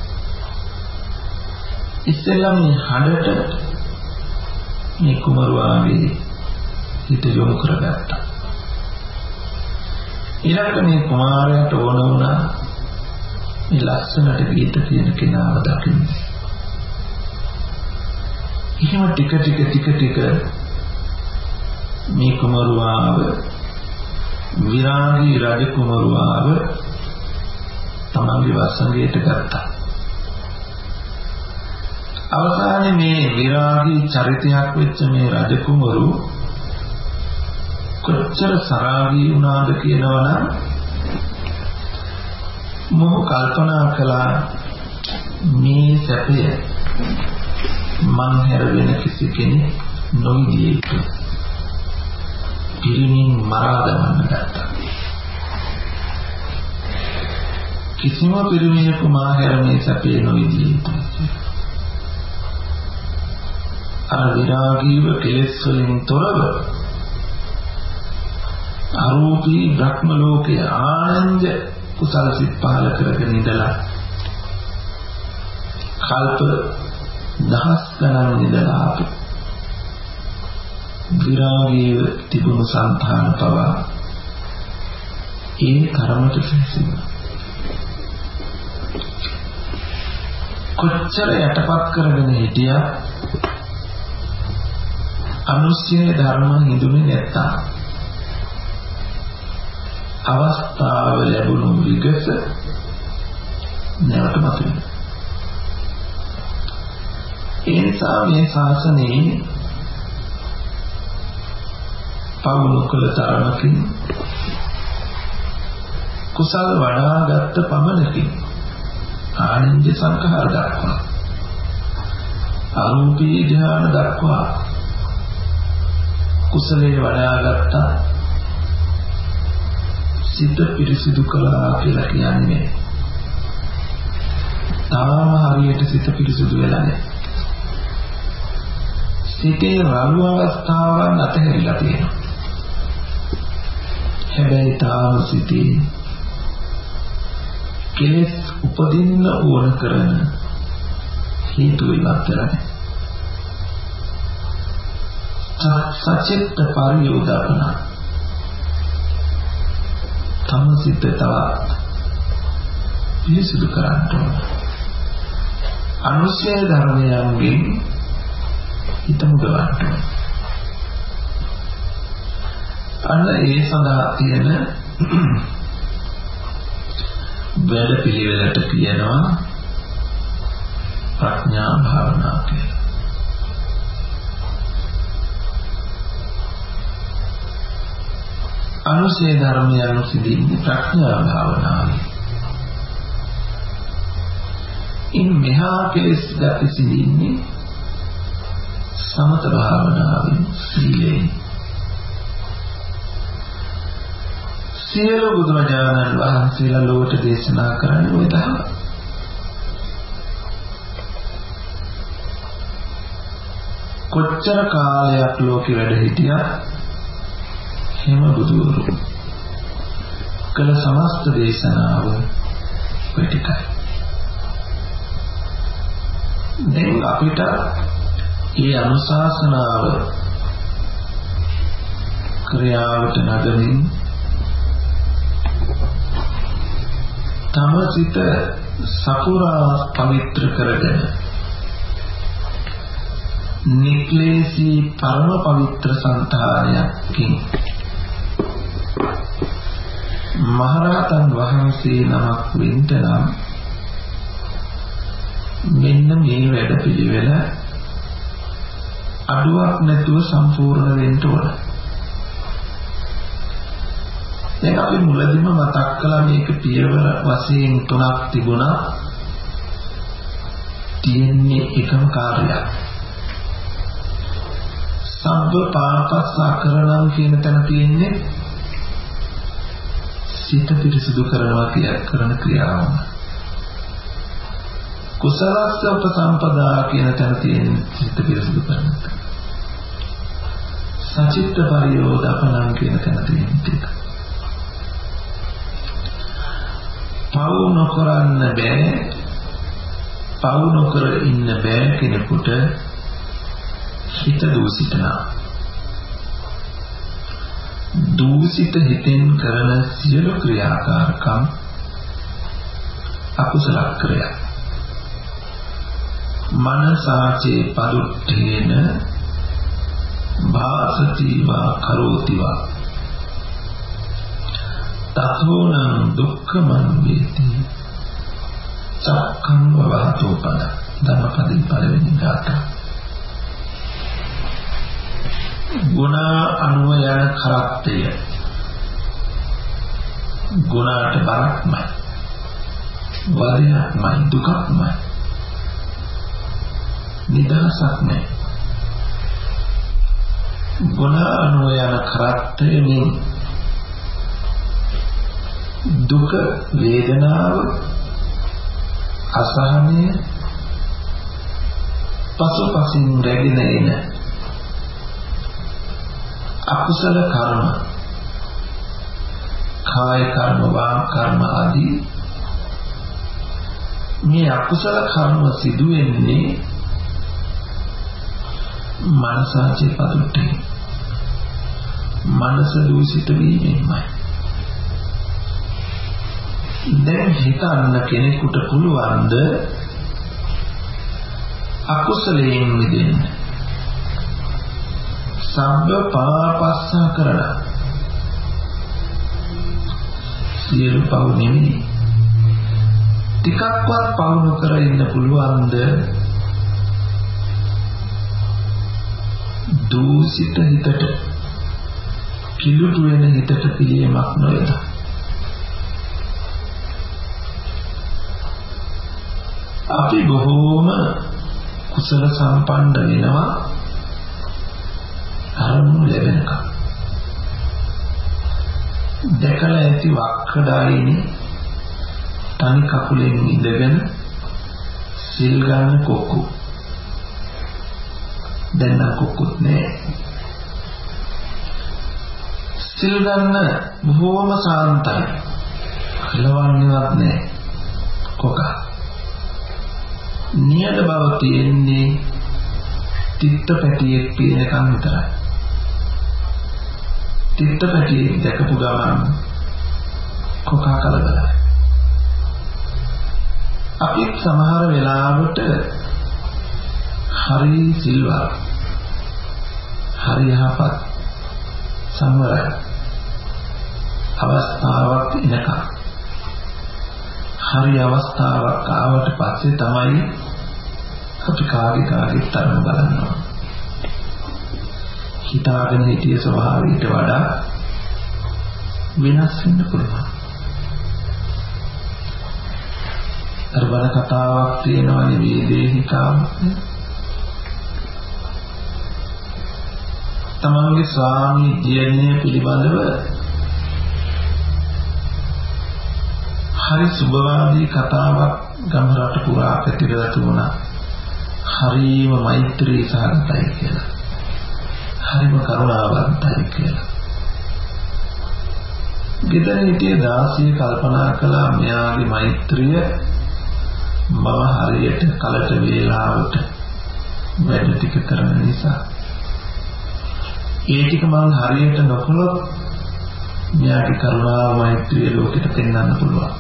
Speaker 1: ඉස්සෙල්ලා මේ හඬට මේ කුමරුවාගේ හිත යොමු කරගත්තා. ඊළඟට මේ කුමාරයාට ඕන වුණා මේ ලස්සනට ගීත කියන කෙනාව දකින්න. එහෙම ටික මේ කුමරුවාව විරාගී රජ කුමරුවාව තමන්ගේ වසඟයට ගත්තා. අවසානයේ මේ විරාගී චරිතයක් වෙච්ච මේ රජ කුමරු කොච්චර සරාගී වුණාද කියනවනම් මොහු කල්පනා කළා මේ සැපය මං හැර වෙන කිසි කෙනෙක් නොවිදිය යුතුයි. පිරිමින් මරා දමන්න ගත්තා. කිසිම පිරිමියෙකු මා හැර මේ සැපේ නොවිදිය යුතුයි. අර විරාගීව කෙලෙස් වලින් තොරව අරූපී බ්‍රහ්ම ලෝකයේ ආනන්ද කුසල සිත් පහල කරගෙන ඉඳලා කල්ප දහස් ගණන් ඉඳලා ආපු විරාගීව තිබුණු සංතාන පවා ඒ කර්මයට සිසිනවා. කොච්චර යටපත් කරගෙන හිටියා අනුස්සය ධර්ම හිඳුනේ නැත්තම් අවස්ථාව ලැබුණු විගස නැවත මතුවෙනවා. ඒ නිසා මේ ශාසනයේ පවුණු කළ තරමකින් කුසල වඩාගත් පමණකින් ආනන්ද සංඛාර දක්වා අරූපී ධ්‍යාන දක්වා කුසලයේ වඩාගත් සිත පිරිසිදු කළා කියලා කියන්නේ තාම හරියට සිත පිරිසිදු වෙලා නැහැ. සිතේ රළු අවස්ථාවන් අතහැරිලා තියෙනවා. හැබැයි තාම සිතේ කෙලෙස් උපදින්න ඕන කරන හේතු ඉවත් කරන්නේ. සචිත්ත පරියෝදාපන තම සිත තවත් පිරිසිදු කරන්න ඕන. අනුස්සය ධර්මයන්ගෙන් හිත මුදවන්න. අන්න ඒ සඳහා තියෙන වැඩ පිළිවෙලට කියනවා ප්‍රඥා භාවනා කියලා. අනුසේ ධර්මයන් සිදින්නේ ප්‍රඥා භාවනාවේ. ඉන් මෙහා කෙලෙස් ගති සිදින්නේ සමත භාවනාවෙන් සීලයෙන්. සියලු බුදුරජාණන් වහන්සේලා ලෝකයට දේශනා කරන්නේ ඔය දහම. කොච්චර කාලයක් ලෝකෙ වැඩ හිටියත් හිම බුදුවරු කළ සමස්ත දේශනාව පිටිකයි. දැන් අපිට මේ අනුශාසනාව ක්‍රියාවට නගමින් තම සිත සපුරා පවිත්‍ර කරගෙන නික්ලේශී පරම පවිත්‍ර සංතානයකින් මහරහතන් වහන්සේ නමක් වෙන්න නම් මෙන්න මේ වැඩ පිළිවෙල අඩුවක් නැතුව සම්පූර්ණ වෙන්න ඕන. දැන් අපි මුලදීම මතක් කළා මේක පියවර වශයෙන් 3ක් තිබුණා. තියෙන්නේ එකම කාර්යයක්. සබ්බ පාපස්සකරණම් කියන තැන තියෙන්නේ සිත පිරිසිදු කරනවා කරන ක්‍රියාවම. කුසලස්ස උපසම්පදා කියන තැන තියෙන්නේ සිත පිරිසිදු කරන එක. සචිත්ත පරියෝදපණම් කියන තැන තියෙන්නේ ඒක. පව් නොකරන්න බෑ, පව් නොකර ඉන්න බෑ කෙනෙකුට හිත දූෂිතනා. දූෂිත හිතෙන් කරන සියලු ක්‍රියාකාරකම් අකුසල ක්‍රියා. මනසාචේ පදුට්ඨේන භාසතිවා කරෝතිවා තතෝනං දුක්ඛමං වේති සක්ඛං වවාතෝ පද ධම්මපදින් පළවෙනි ධාතය. ගුණ අනුව යන කරත්තය ගුණාට බරක්මයි, වරයක්මයි, දුකක්මයි, නිදහසක් නැහැ. ගුණ අනුව යන කරත්තයෙන් දුක, වේදනාව, අසහනය පසුපසින් රැගෙන එන අකුසල කර්ම, කාය කර්ම, වාග් කර්ම ආදී මේ අකුසල කර්ම සිදු වෙන්නේ මනසාචේ පදුට්ටේ. මනස දූෂිත වීමෙන්මයි. දැන් හිතන්න කෙනෙකුට පුළුවන්ද අකුසලයෙන් මිදෙන්න? සබ්බ පාපස්සා කරලා සියලු පව් නෙමෙයි, ටිකක්වත් පව් නොකර ඉන්න පුළුවන්ද? දූෂිත හිතට, කිලුටු වෙන හිතට පිළියමක් නොවේද? අපි බොහෝම කුසල සම්පන්න වෙනවා අරමුණු ලැබෙනකම්. දැකලා ඇති වක්‍රදායිනේ තනි කකුලෙන් ඉඳගෙන සිල් ගන්න කොක්කු. දැන් නම් කොක්කුත් නෑ. සිල් ගන්න බොහෝම සාන්තයි. කලවන්නේවත් නෑ කොකා. නියත බව තියෙන්නේ තිත්ත පැටියෙක් පිනකම් විතරයි. තිත්ත පැටියෙක් දැකපු ගමන් කොකා කලබලයි. අපි සමහර වෙලාවට හරි සිල්වත් හරි යහපත් සංවර අවස්ථාවක් එනකම් හරි අවස්ථාවක් ආවට පස්සේ තමයි අපි කාගේ තරම බලනවා. හිතාගෙන හිටිය ස්වභාවයට වඩා වෙනස් වෙන්න පුළුවන්. අර බල කතාවක් තියෙනවානේ වේදේහිකාවක්. තමන්ගේ ස්වාමි දියණිය පිළිබඳව හරි සුබවාදී කතාවක් ගම රට පුරා පැතිරලා තිබුණා. හරිම මෛත්‍රී සහගතයි කියලා. හරිම කරුණාවන්තයි කියලා. ගෙදර හිටිය දාසිය කල්පනා කළා මෙයාගේ මෛත්‍රිය මම හරියට කලට වේලාවට වැඩ ටික කරන නිසා ඒ ටික මම හරියට නොකළොත් මෙයාගේ කරුණාව මෛත්‍රිය ලෝකෙට පෙන්වන්න පුළුවන්.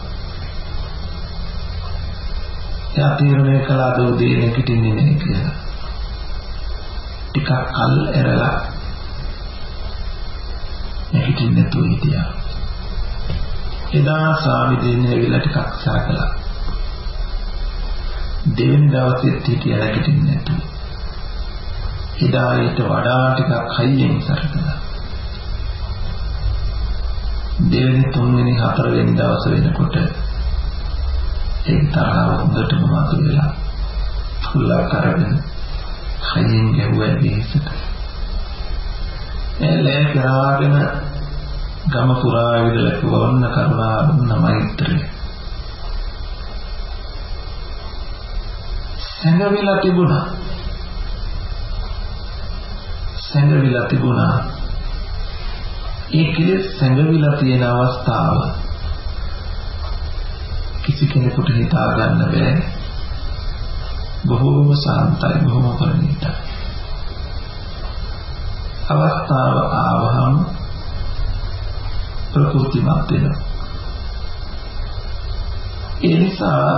Speaker 1: එයා තීරණය කළා දෝදේ නැගිටින්නේ නැහැ කියලා. ටිකක් කල් ඇරලා නැගිටින්න නැතුව හිටියා. එදා ස්වාමි දෙන්නේ ඇවිල්ලා ටිකක් සාකලා. දෙවෙනි දවසෙත් හිටියා නැගිටින්නේ නැතුව. එදා ඊට වඩා ටිකක් හයියෙන් සරකලා. දෙවෙනි තුන්වෙනි හතරවෙනි දවස් වෙනකොට ඒ තරහව හොඳටම මතුවෙලා පුල්ලා කරගෙන හයියෙන් ගැහුවා බේසට. එළේ කරාගෙන ගම පුරා විදලා වොන්න කරුණා දුන්න මෛත්‍රිය. සැඟවිලා තිබුණා. ඒ කෙලෙස් සැඟවිලා තියෙන අවස්ථාව කිසි කෙනෙකුට හිතා ගන්න බෑ. බොහෝම සාන්තයි, බොහෝම පරිණිතයි. අවස්ථාව ආවහම ප්‍රකෘතිමත් වෙනවා. ඒ නිසා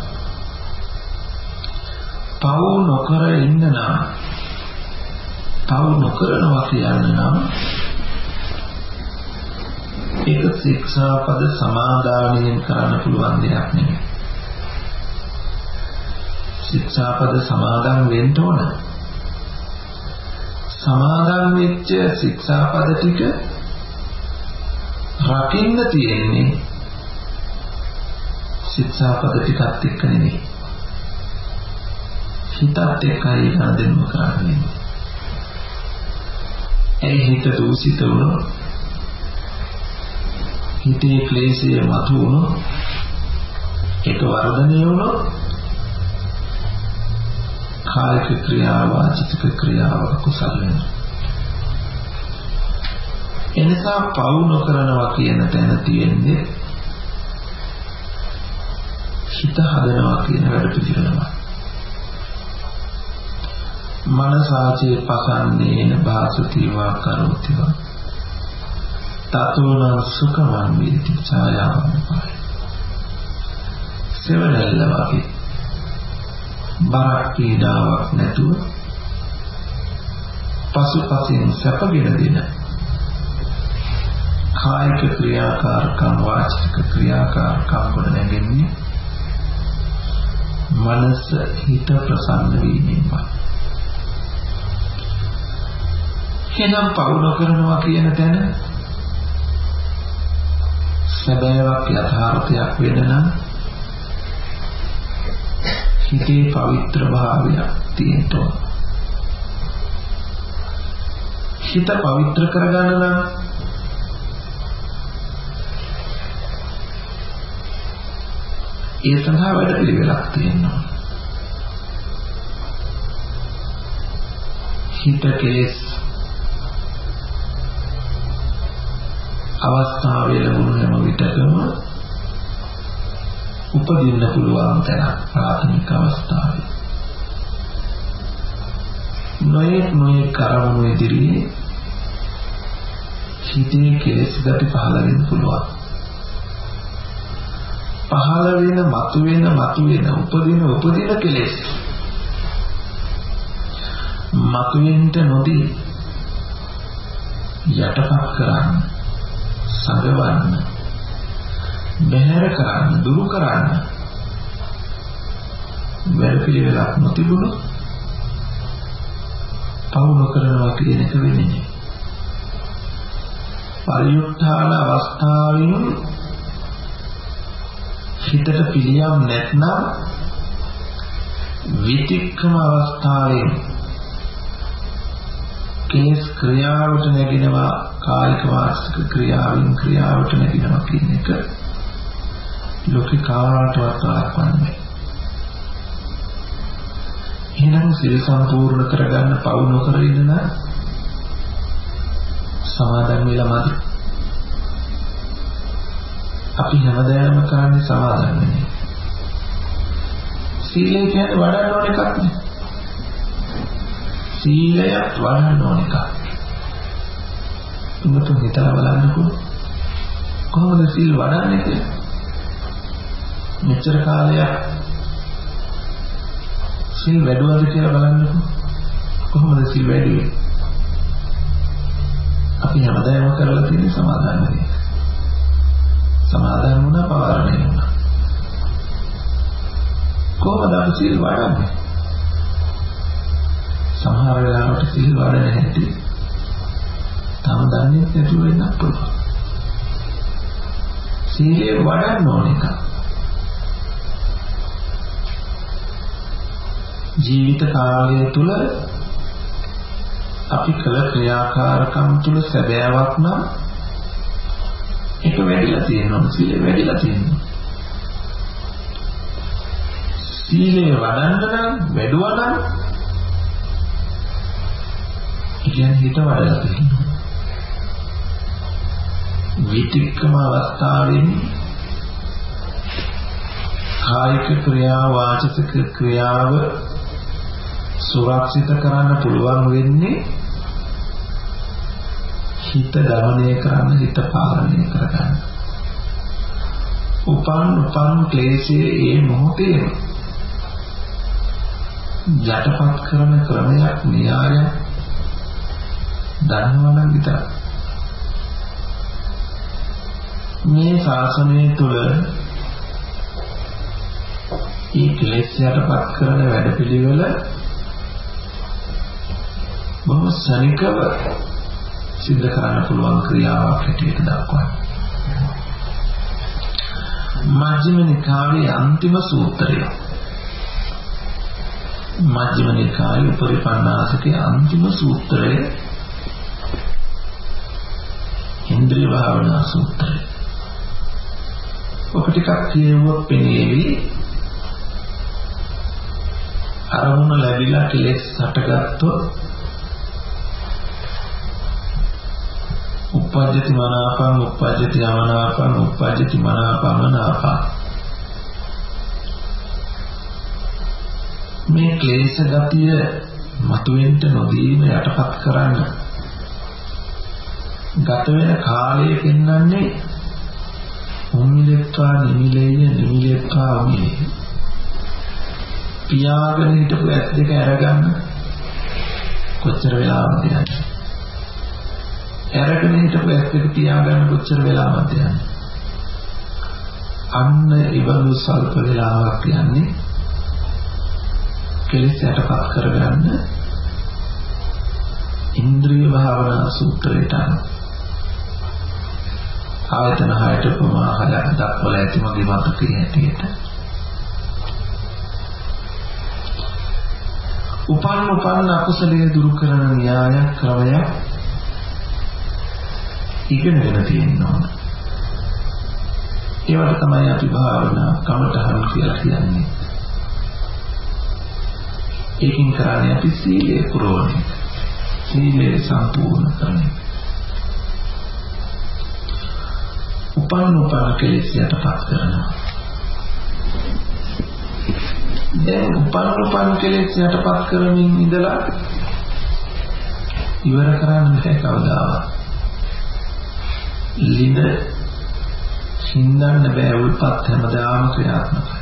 Speaker 1: පව නොකර ඉන්න නම්, පව නොකරනවා කියන්න නම් ඒක ශික්ෂාපද සමාදානයෙන් කරන්න පුළුවන් දෙයක් නෙමෙයි. ශික්ෂාපද සමාදන් වෙන්න ඕන. සමාදන් වෙච්ච ශික්ෂාපද ටික රකින්න තියෙන්නේ ශික්ෂාපද ටිකත් එක්ක නෙමෙයි. හිතත් එක්කයි ගනුදෙනු කරන්නේ. ඒ හිත දූෂිත වුණොත්, හිතේ ක්ලේශය මතුවුණොත්, ඒක වර්ධනය වුණොත් කායික ක්‍රියාව, වාචික ක්‍රියාව කුසල වෙනවා. එනිසා පවු නොකරනවා කියන තැන තියෙන්නේ හිත හදනවා කියන වැඩ පිළිවෙලම. මනසාචේ පසන්නේන භාසතිවා කරෝතිවා තතෝන සුඛමං වේති ඡායාවං පාය. සෙවණැල්ල වගේ බරක් පීඩාවක් නැතුව පසුපසින් සැපගෙන දෙන කායික ක්‍රියාකාරකම්, වාචික ක්‍රියාකාරකම් කොට නැගෙන්නේ මනස හිත ප්‍රසන්න වීමෙන්මයි. එනම් පවු නොකරනවා කියන තැන සැබෑවක් යථාර්ථයක් වෙන නම් හිතේ පවිත්‍ර භාවයක් තියෙන්න ඕන. හිත පවිත්‍ර කරගන්න නම් ඒ සඳහා වැඩ පිළිවෙලක් තියෙනවා. හිත කෙලෙස් අවස්ථාවේ ලැබුණු හැම විටකම උපදින්න පුළුවන් තැන ප්‍රාථමික අවස්ථාවේ නොයේ කරමුණු ඉදිරියේ හිතේ කෙලෙස් ගති පහළ වෙන්න පුළුවන්. පහළ වෙන මතුවෙන උපදින කෙලෙස් මතුවෙන්න නොදී යටපත් කරන්න, සඟවන්න, බැහැර කරන්න, දුරු කරන්න වැඩ පිළිවෙලක් නොතිබුණොත් පවු නොකරනවා කියන එක වෙන්නේ. පරිඋත්ථාන අවස්ථාවෙන් හිතට පිළියම් නැත්නම් විතික්‍රම අවස්ථාවෙන් කෙලෙස් ක්‍රියාවට නැගෙනවා, කායික වාචික ක්‍රියාවෙන් ක්‍රියාවට නැගෙනවා කියන එක ලෝකේ කාටවත් වළක්වන්න බැහැ. එහෙනම් සිල් සම්පූර්ණ කරගන්න පවු නොකර ඉන්න සමාදන් වෙලා මදි. අපි හැමදාම කරන්නේ සමාදන් වෙන්නේ. සීලය කියන්නේ වඩන්න ඕන එකක් නේ. සීලයත් වඩන්න ඕන එකක්. උඹට හිතලා බලන්නකෝ කොහොමද සීල් වඩන්නේ කියලා. මෙච්චර කාලයක් සීල් වැඩුවද කියලා බලන්නකෝ. කොහොමද සීල් වැඩිවේ? අපි හැමදාම කරලා තියෙන්නේ සමාදන් වෙන්නේ. සමාදන් වුණා, පවාරණය වුණා. කොහොමද අපි සීල් වඩන්නේ? සමහර වෙලාවට සීල් වඩන හැටි තම දන්නේ නැතුව වෙන්න පුළුවන්. සීලය වඩන්න ඕන එක. ජීවිත කාලය තුල අපි කළ ක්‍රියාකාරකම් තුල සැබෑවක් නම් ඒක වැඩිලා තියෙනවා. සීලය වැඩිලා තියෙනවා. සීලය වඩන්න නම් වැඩුවා නම් කියන්නේ හිත වඩලා තියෙනවා. විතික්‍රම අවස්ථාවෙන් කායික ක්‍රියාව, වාචික ක්‍රියාව සුරක්ෂිත කරන්න පුළුවන් වෙන්නේ හිත දමනය කරන්න, හිත පාලනය කරගන්න. උපන් ක්ලේශයේ ඒ මොහොතේ යටපත් කරන ක්‍රමයක්, න්‍යායක් දන්නවා නම් විතරයි. මේ ශාසනය තුළ ඒ ක්ලේශ යටපත් කරන වැඩපිළිවෙල බොහොම සනිකව සිද්ධ කරන්න පුළුවන් ක්‍රියාවක් හැටියට දක්වනවා. මජ්ක්‍ධිම නිකායේ අන්තිම සූත්‍රය, මජ්ක්‍ධිම නිකායේ උපරිපන්නාසකේ අන්තිම සූත්‍රය ඉන්ද්‍රිය භාවනා සූත්‍රය. ඔක ටිකක් කියවුවොත් පෙනේවි අරමුණ ලැබිලා කෙලෙස් හටගත්තොත් උපජ්ජති මනාපං, උපජ්ජති අමනාපං, උපජ්ජති මනාපමනාපං. මේ ක්ලේශ ගතිය මතුවෙන්න නොදීම යටපත් කරන්න ගත වෙන කාලය පෙන්වන්නේ උම්මිලෙත්වා නිමිලේය, නිමිලෙත්වා උම්මිලේය. පියාගෙන හිටපු ඇස් දෙක අරගන්න කොච්චර වෙලාවක්ද යන්නේ? අරගෙන හිටපු ඇස් දෙක පියාගන්න කොච්චර වෙලාවක්ද යන්නේ? අන්න ඉබඳු සල්ප වෙලාවක් යන්නේ කෙලෙස් යටපත් කරගන්න ඉන්ද්‍රිය භාවනා සූත්‍රයට අනුව. ආයතන 6ට උපමා 6ක් දක්වලා ඇති මගේ මතකයේ හැටියට. උපන් අකුසලයේ දුරු කරන න්‍යාය ක්‍රමය ඉගෙනගෙන තියෙනවා. ඒවට තමයි අපි භාවනා කමඨහන් කියලා කියන්නේ. ඒකින් කරන්නේ අපි සීලය පුරවන්නේ. සීලය සම්පූර්ණ කරන්නේ. උපන් කෙලෙස් යටපත් කරනවා. දැන් උපන් කෙලෙස් යටපත් කරමින් ඉඳලා ඉවර කරන්න බැහැ කවදාවත්. ලිඳ හින්දන්න බෑ. උල්පත් හැමදාම ක්‍රියාත්මකයි.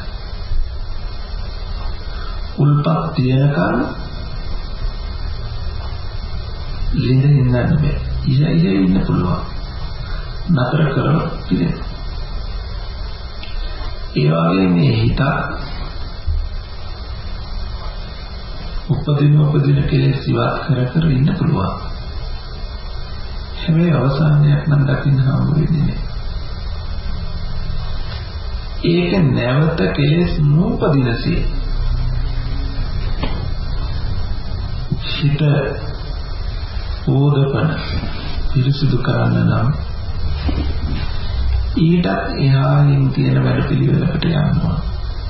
Speaker 1: උල්පත් තියෙනකන් ලිඳ හින්දන්න බෑ. ඉහි ඉන්න පුළුවන්. නතර කරලා පිළිගන්න. ඒ වගේ මේ හිත උපදින කෙලෙස් ඉවත් කර ඉන්න පුළුවන්. හැබැයි අවසානයක් නම් දකින්න හම්බ වෙන්නේ නැහැ. ඒක නැවත කෙලෙස් නූපදිනසේ හිත ඕදපන පිරිසිදු කරන්න නම් ඊට එහායින් තියෙන වැඩ පිළිවෙලකට යනවා.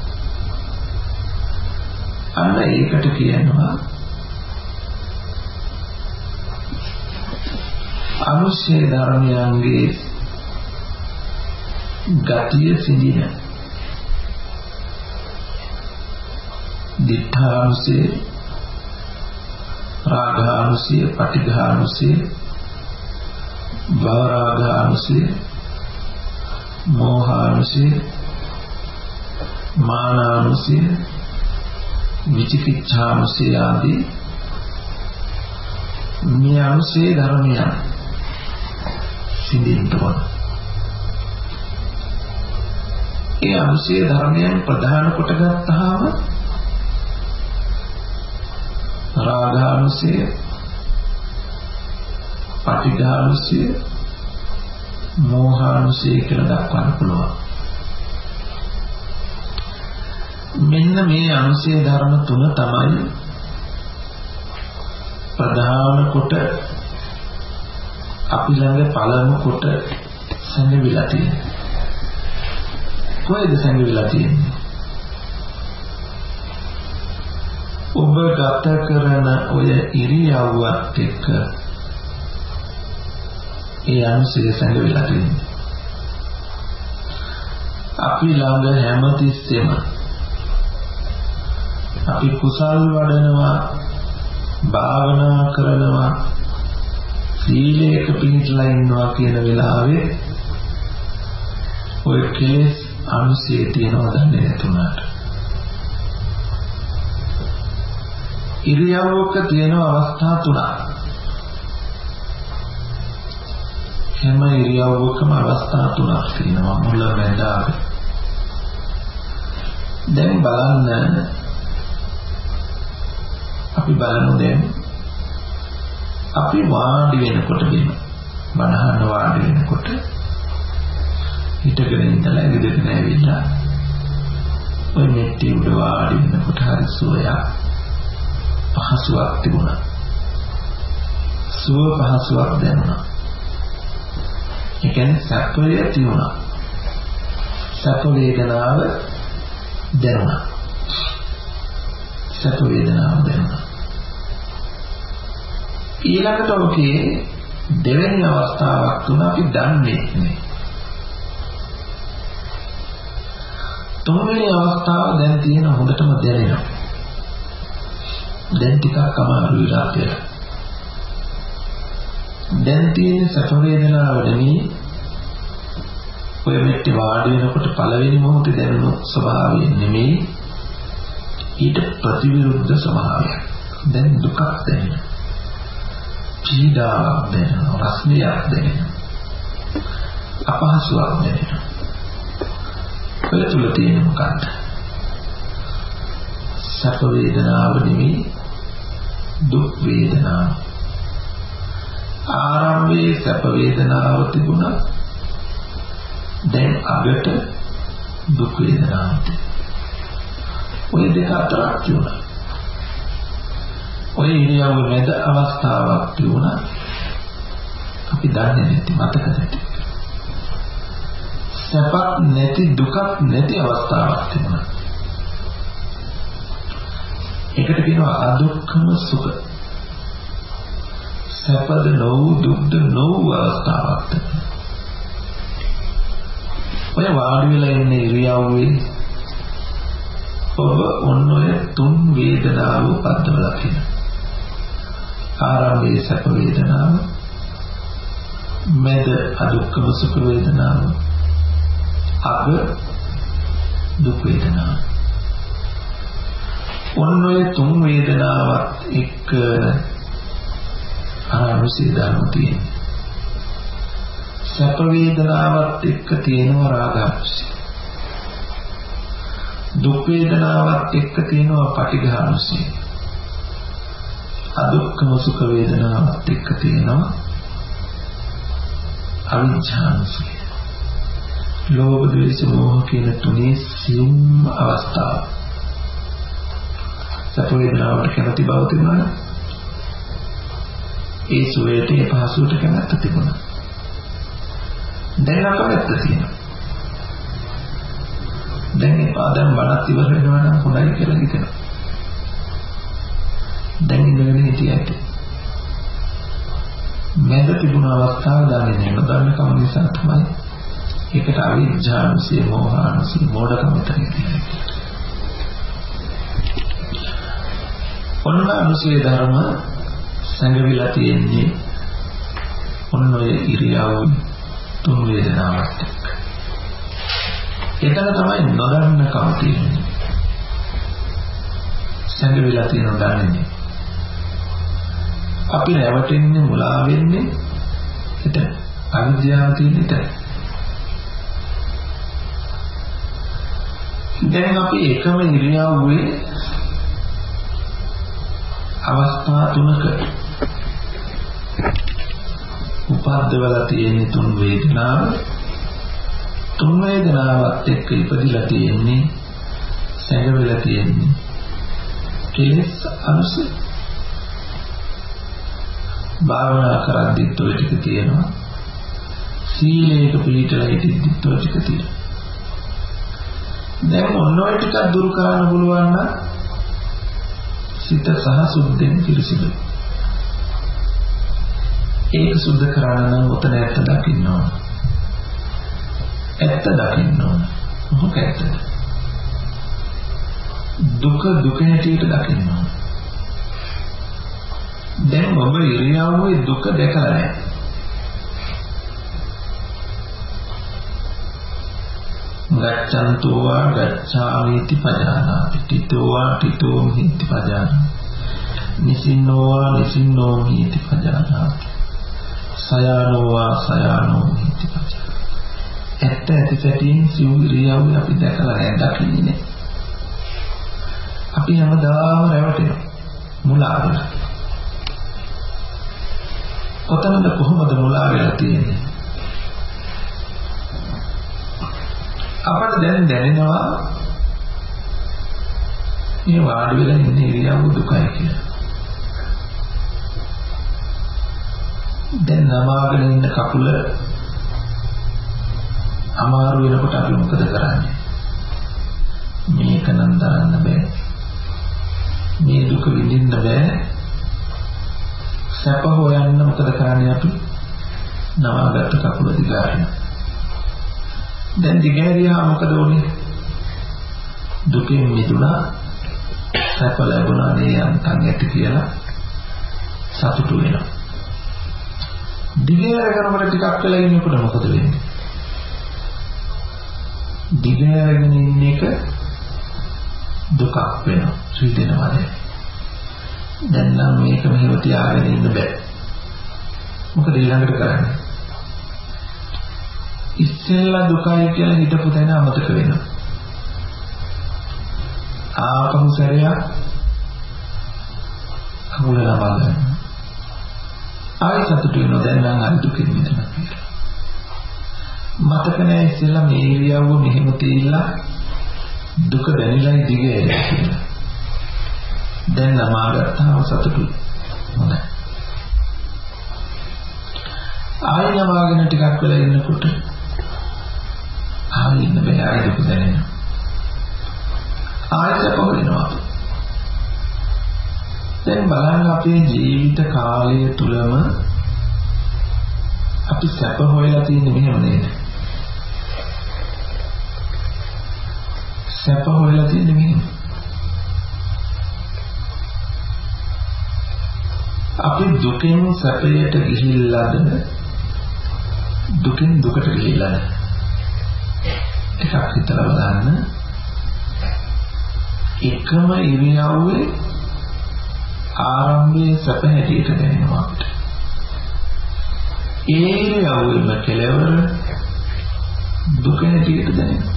Speaker 1: අන්න ඒකට කියනවා අනුශේ ධර්මයන්ගේ ගතිය සිඳින දිඨානුසේ රාගානුසේ පටිඝානුසේ භවරාගානුසේ මෝහානුසේ මානානුසේ විචිකිච්ඡානුසේ ආදී මේ අනුසේ ධර්මයන් සිඳින්නවා. ඒ අනුසේ ධර්මයන් ප්‍රධාන කොට ගත්තාම රාගානුසය පටිඝානුසය මෝහානුසය කියලා දක්වන්න පුළුවන්. මෙන්න මේ අනුසය ධර්ම තුන තමයි ප්‍රධාන කොට අපි ළඟ පළමු කොට සංගවිලා තියෙන්නේ. කොහෙද සංගවිලා තියෙන්නේ? ඔබ ගත කරන ඔය ඉරියව්වත් එක්ක ඒ අනුසය සංගවිලා තියෙන්නේ. අපි ළඟ හැමතිස්සෙම අපි කුසල් වඩනවා, භාවනා කරනවා, සීලයක පිහිටලා ඉන්නවා කියන වෙලාවේ ඔය කෙලෙස් අනුසය තියෙනවා දන්නේ නැතුණාට. ඉරියව්වක තියෙන අවස්ථා තුනක්. හැම ඉරියව්වකම අවස්ථා තුනක් තියෙනවා මුල මැද අග. දැන් බලන්න අපි බලමු දැන් අපි වාඩි වෙනකොට බණහන වාඩි වෙනකොට හිටගෙන ඉඳලා ඉඳගෙන ඇවිල්ලා ඔය මෙට්ටි උඩ වාඩි වෙනකොට හරි සුවයක් පහසුවක් තිබුණා. සුව පහසුවක් දැනුණා. ඒ කියන්නේ සැපය තිබුණා. සැප වේදනාව දැනුණා. සැප වේදනාව දැනුණා. ඊළඟට ඔකේ දෙවෙනි අවස්ථාවක් තුන අපි දන්නේ නැහැ. තුන්වෙනි අවස්ථාව දැන් තියෙන හොඳටම දැනෙනවා. දැන් ටිකක් අමාරුයි රාත්‍රිය. දැන් තියෙන සැප වේදනාව නෙමෙයි ඔය මෙට්ටි වාඩි වෙනකොට පළවෙනි මොහොතේ දැනුණු ස්වභාවය නෙමෙයි ඊට ප්‍රතිවිරුද්ධ ස්වභාවයක්. දැන් දුකක් දැනෙනවා. පීඩාවක් දැනෙනවා. රස්නියක් දැනෙනවා. අපහසුයක් දැනෙනවා. ඔය තුල තියෙන මොකක්ද? සැප වේදනාව නෙමෙයි දුක් වේදනාව. ආරම්භයේ සැප වේදනාව තිබුණා. දැන් අගට දුක් වේදනාව තියෙනවා. ඔය දෙක අතරක් තියුණා. ඔය ඉරියව්ව මැද අවස්ථාවක් තියුණා. අපි දන්නේ නැති මතක නැති. සැපක් නැති දුකක් නැති අවස්ථාවක් තිබුණා. ඒකට කියනවා අදුක්ඛම සුඛ. සැපද නොවු දුක්ද නොවු අවස්ථාවක් තිබුණා. ඔය වාඩි වෙලා ඉන්න ඉරියව්වේ ඔබ ඔන්න ඔය තුන් වේදනාව පද්දවලා තියෙනවා. ආරම්භයේ සැප වේදනාව, මැද අදුක්ඛම සුඛ වේදනාව, අග දුක් වේදනාව. ඔන්න ඔය තුන් වේදනාවත් එක්ක අනුසය ධර්ම තියෙනවා. සැප වේදනාවත් එක්ක තියෙනවා රාගානුසය. දුක් වේදනාවත් එක්ක තියෙනවා පටිඝානුසය. අදුක්ඛම සුඛ වේදනාවත් එක්ක තියෙනවා අවිජ්ජානුසය. ලෝභ ද්වේෂ මෝහ කියන තුනේ සියුම් අවස්ථාව. සැප වේදනාවට කැමති බව තිබුණා. ඒ සුවයට ඒ පහසුවට කැමැත්ත තිබුණා. දැන් අපකටත් තියෙනවා. දැන් ඒ පාදම් බලත් ඉවර වෙනවා නම් හොඳයි කියලා හිතෙනවා. දැන් ඉඳගෙන හිටියට මැද තිබුණ අවස්ථාව දන්නේ නොදන්න කම නිසා තමයි ඒකට අවිජ්ජානුසය මෝහානුසය මෝඩකම තියෙන්නේ. ඔන්න අනුසය ධර්ම සංගවිලා තියෙන්නේ ඔන්න ඔය ඉරියව් තුන් වේදනාවත් එක්ක. එතන තමයි නොදන්න කම තියෙන්නේ. සංගවිලා තියෙන දන්නේ. අපි රැවටෙන්නේ මුලා වෙන්නේ හිත අවිද්‍යාව තියෙන හිත. දැන් අපි එකම ඉරියව්වේ අවස්ථා තුනක උපද්දවලා තියෙන තුන් වේදනාව. තුන් වේදනාවත් එක්ක ඉපදිලා තියෙන්නේ සංගවිලා තියෙන්නේ කෙලෙස් අනුසය. භාවනා කරද්දිත් ඔය ටික තියෙනවා. සීලයක පිළිතලා හිටිද්දිත් ඔය ටික තියෙනවා. දැන් ඔන්න ඔය ටික දුරු කරන්න පුළුවන් නම් සිත සහ සුද්ධෙන් පිරිසිදු. ඒක සුද්ධ කරන්න නම් උතන ඇත්ත දකින්න ඕන. ඇත්ත දකින්න ඕන. මොකක් ඇත්තද? දුක දුක හැටියට දකින්න ඕන. දැන් ඔබ ඉරියව්වේ දුක දැකලා නැහැ. ගච්ඡන්තෝ වා ගච්ඡාමිති පජානාති තිතෝ වා තිතෝ මිති පජානාති නිසින්නෝ වා නිසින්නෝ මිති පජානාති සයානෝ වා සයානෝ මිති පජානාති. ඇත්ත ඇති සැටියෙන් සිව් ඉරියව්වේ අපි දැකලා නැහැ, දකින්නේ නැහැ. අපි හැමදාම රැවටෙනවා මුලා වෙලා. කොතනද කොහොමද මුලා වෙලා තියෙන්නේ? අපට දැන් දැනෙනවා මේ වාඩි වෙලා ඉන්න ඉරියව්ව දුකයි කියලා. දැන් නමාගෙන ඉන්න කකුල අමාරු වෙනකොට අපි මොකද කරන්නේ? මේක නම් දරන්න බෑ. මේ දුක විඳින්න බෑ. සැප හොයන්න මොකද කරන්නේ අපි? නවාගත්ත කකුල දිගාරින. දැන් දිගෑරියා මොකද උනේ? දුකෙන් මිදුණා, සැප ලැබුණා නේ අන්තන් ඇති කියලා සතුටු වෙනවා. දිගෑරගෙනම ටිකක් වෙලා ඉන්නකොට මොකද වෙන්නේ? දිගෑරගෙන ඉන්න එක දුකක් වෙනවා, රිදෙනවා නේ. දැන් නම් මේක මෙහෙම තියාගෙන ඉන්න බෑ. මොකද ඊළඟට කරන්නේ? ඉස්සෙල්ලා දුකයි කියලා හිතපු තැන අමතක වෙනවා. ආපහු සැරයක් කකුල ලබා ගන්න. ආයෙ සතුටු වෙනවා. දැන් නම් අර දුකින් මිදෙනවා කියලා. මතක නැහැ ඉස්සෙල්ලා මේ ඉරියව්ව මෙහෙම තියලා දුක දැනිලා දිගේ කියලා. දැන් නමාගත්තාම සතුටුයි. හොඳයි. ආයෙ නමාගෙන ටිකක් වෙලා ඉන්නකොට ආයෙ ඉන්න බෑ, ආයෙ දුක දැනෙනවා. ආයෙ සැප වෙනවා. දැන් බලන්න අපේ ජීවිත කාලය තුලම අපි සැප හොයලා තියෙන්නේ මෙහෙම නේද? සැප හොයලා තියෙන්නේ මෙහෙම. අපි දුකෙන් සැපයට ගිහිල්ලාද දුකෙන් දුකට ගිහිල්ලාද? ටිකක් හිතලා බලන්න. එකම ඉරියව්වේ ආරම්භයේ සැප හැටියට දැනෙනවා අපිට. ඉරියව්වෙම කෙලවර දුක හැටියට දැනෙනවා.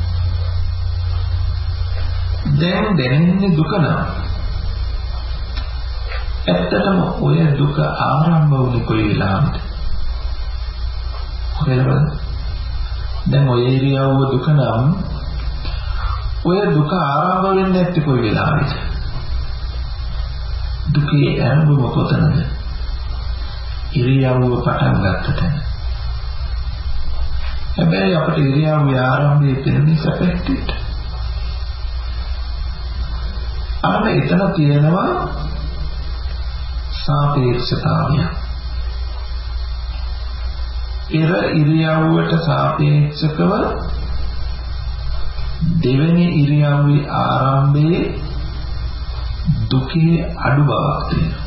Speaker 1: දැන් දැනෙන්නේ දුක නම් ඇත්තටම ඔය දුක ආරම්භ වුණේ කොයි වෙලාවද? කොහෙලද? දැන් ඔය ඉරියව්ව දුක නම් ඔය දුක ආරම්භ වෙන්නේ නැත්තේ කොයි වෙලාවෙද? දුකේ ආරම්භම කොතනද? ඉරියව්ව පටන් ගත්ත තැන. හැබැයි අපිට ඉරියව්වේ ආරම්භයේ තියෙන සැපෙට්ටිට අන්න එතන තියෙනවා සාපේක්ෂතාවය. පෙර ඉරියව්වට සාපේක්ෂව දෙවෙනි ඉරියව්වේ ආරම්භයේ දුකේ අඩු බවක් තියෙනවා.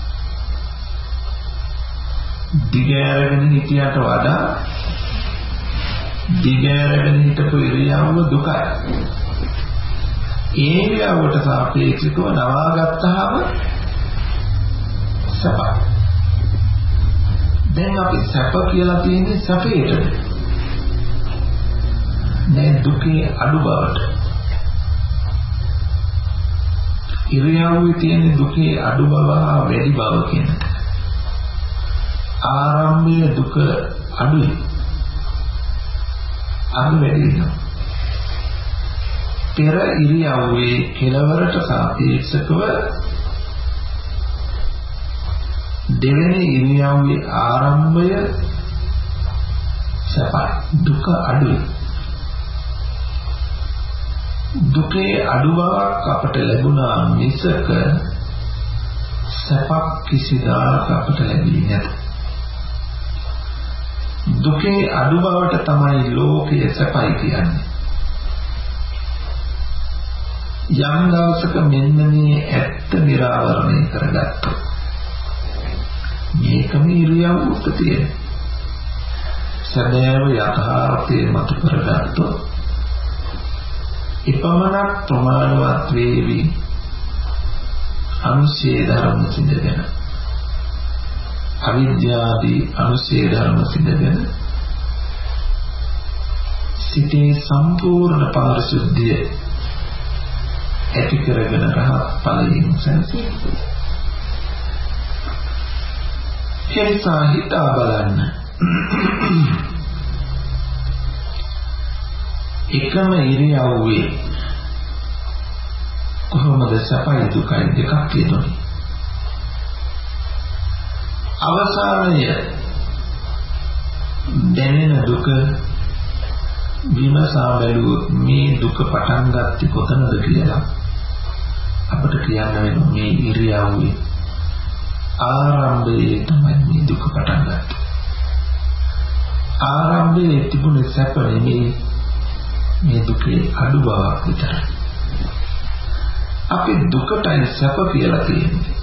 Speaker 1: දිගෑරගෙන හිටියට වඩා දිගෑරගෙන හිටපු ඉරියව්ව දුකයි. ඒ ඉරියව්වට සාපේක්ෂව නවාගත්තාම සැපයි. දැන් අපි සැප කියලා තියෙන්නේ සැපේටද? නෑ දුකේ අඩු බවට. ඉරියව්වේ තියෙන දුකේ අඩු බව වැඩි බව කියන එක. ආරම්භයේ දුක අඩුයි. අඩු වැඩි වෙනවා. පෙර ඉරියව්වේ කෙලවරට සාපේක්ෂව දෙවෙනි ඉරියව්වේ ආරම්භය සැපයි. දුක අඩුයි. දුකේ අඩු බවක් අපට ලැබුණා මිසක සැපක් කිසිදාක අපට ලැබෙන්නේ නැත. දුකේ අඩු බවට තමයි ලෝකයේ සැපයි කියන්නේ. යම් දවසක මෙන්න මේ ඇත්ත නිරාවරණය කරගත්තොත් මේකම ඉරියව්වක තියෙන සැබෑව යථාර්ථය මතු කරගත්තොත් එපමණක් ප්‍රමාණවත් වේවි අනුශේ ධර්ම සිඳගෙන අවිද්‍යාදී අනුශේ ධර්ම සිඳගෙන සිතේ සම්පූර්ණ පාරිශුද්ධිය ඇති කරගෙන රහත් ඵලයෙන් සැනසෙන්නේ. කෙනිසා හිතා බලන්න එකම ඉරියව්වේ කොහොමද සැපයි දුකයි දෙකක් තියෙන්නේ? අවසානය දැනෙන දුක විමසා බැලුවොත් මේ දුක පටන් ගත්තේ කොතනද කියලා අපිට කියන්න වෙනවා. මේ ඉරියව්වේ ආරම්භයේ තමයි මේ දුක පටන් ගත්තේ. ආරම්භයේ තිබුණ සැප නෙමෙයි, මේ දුකේ අඩු බවක් විතරයි. අපි දුකටයි සැප කියලා කියන්නේ.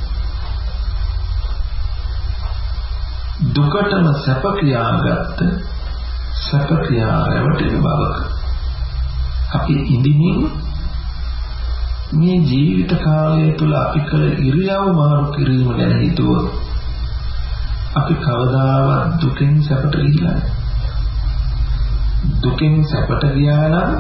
Speaker 1: දුකටම සැප කියාගත්ත සැප කියා රැවටෙන බවක අපි ඉඳිමින් මේ ජීවිත කාලය තුළ අපි කළ ඉරියව් මාරු කිරීම ගැන හිතුවොත් අපි කවදාවත් දුකෙන් සැපට ගිහිලා නැහැ. දුකෙන් සැපට ගියා නම්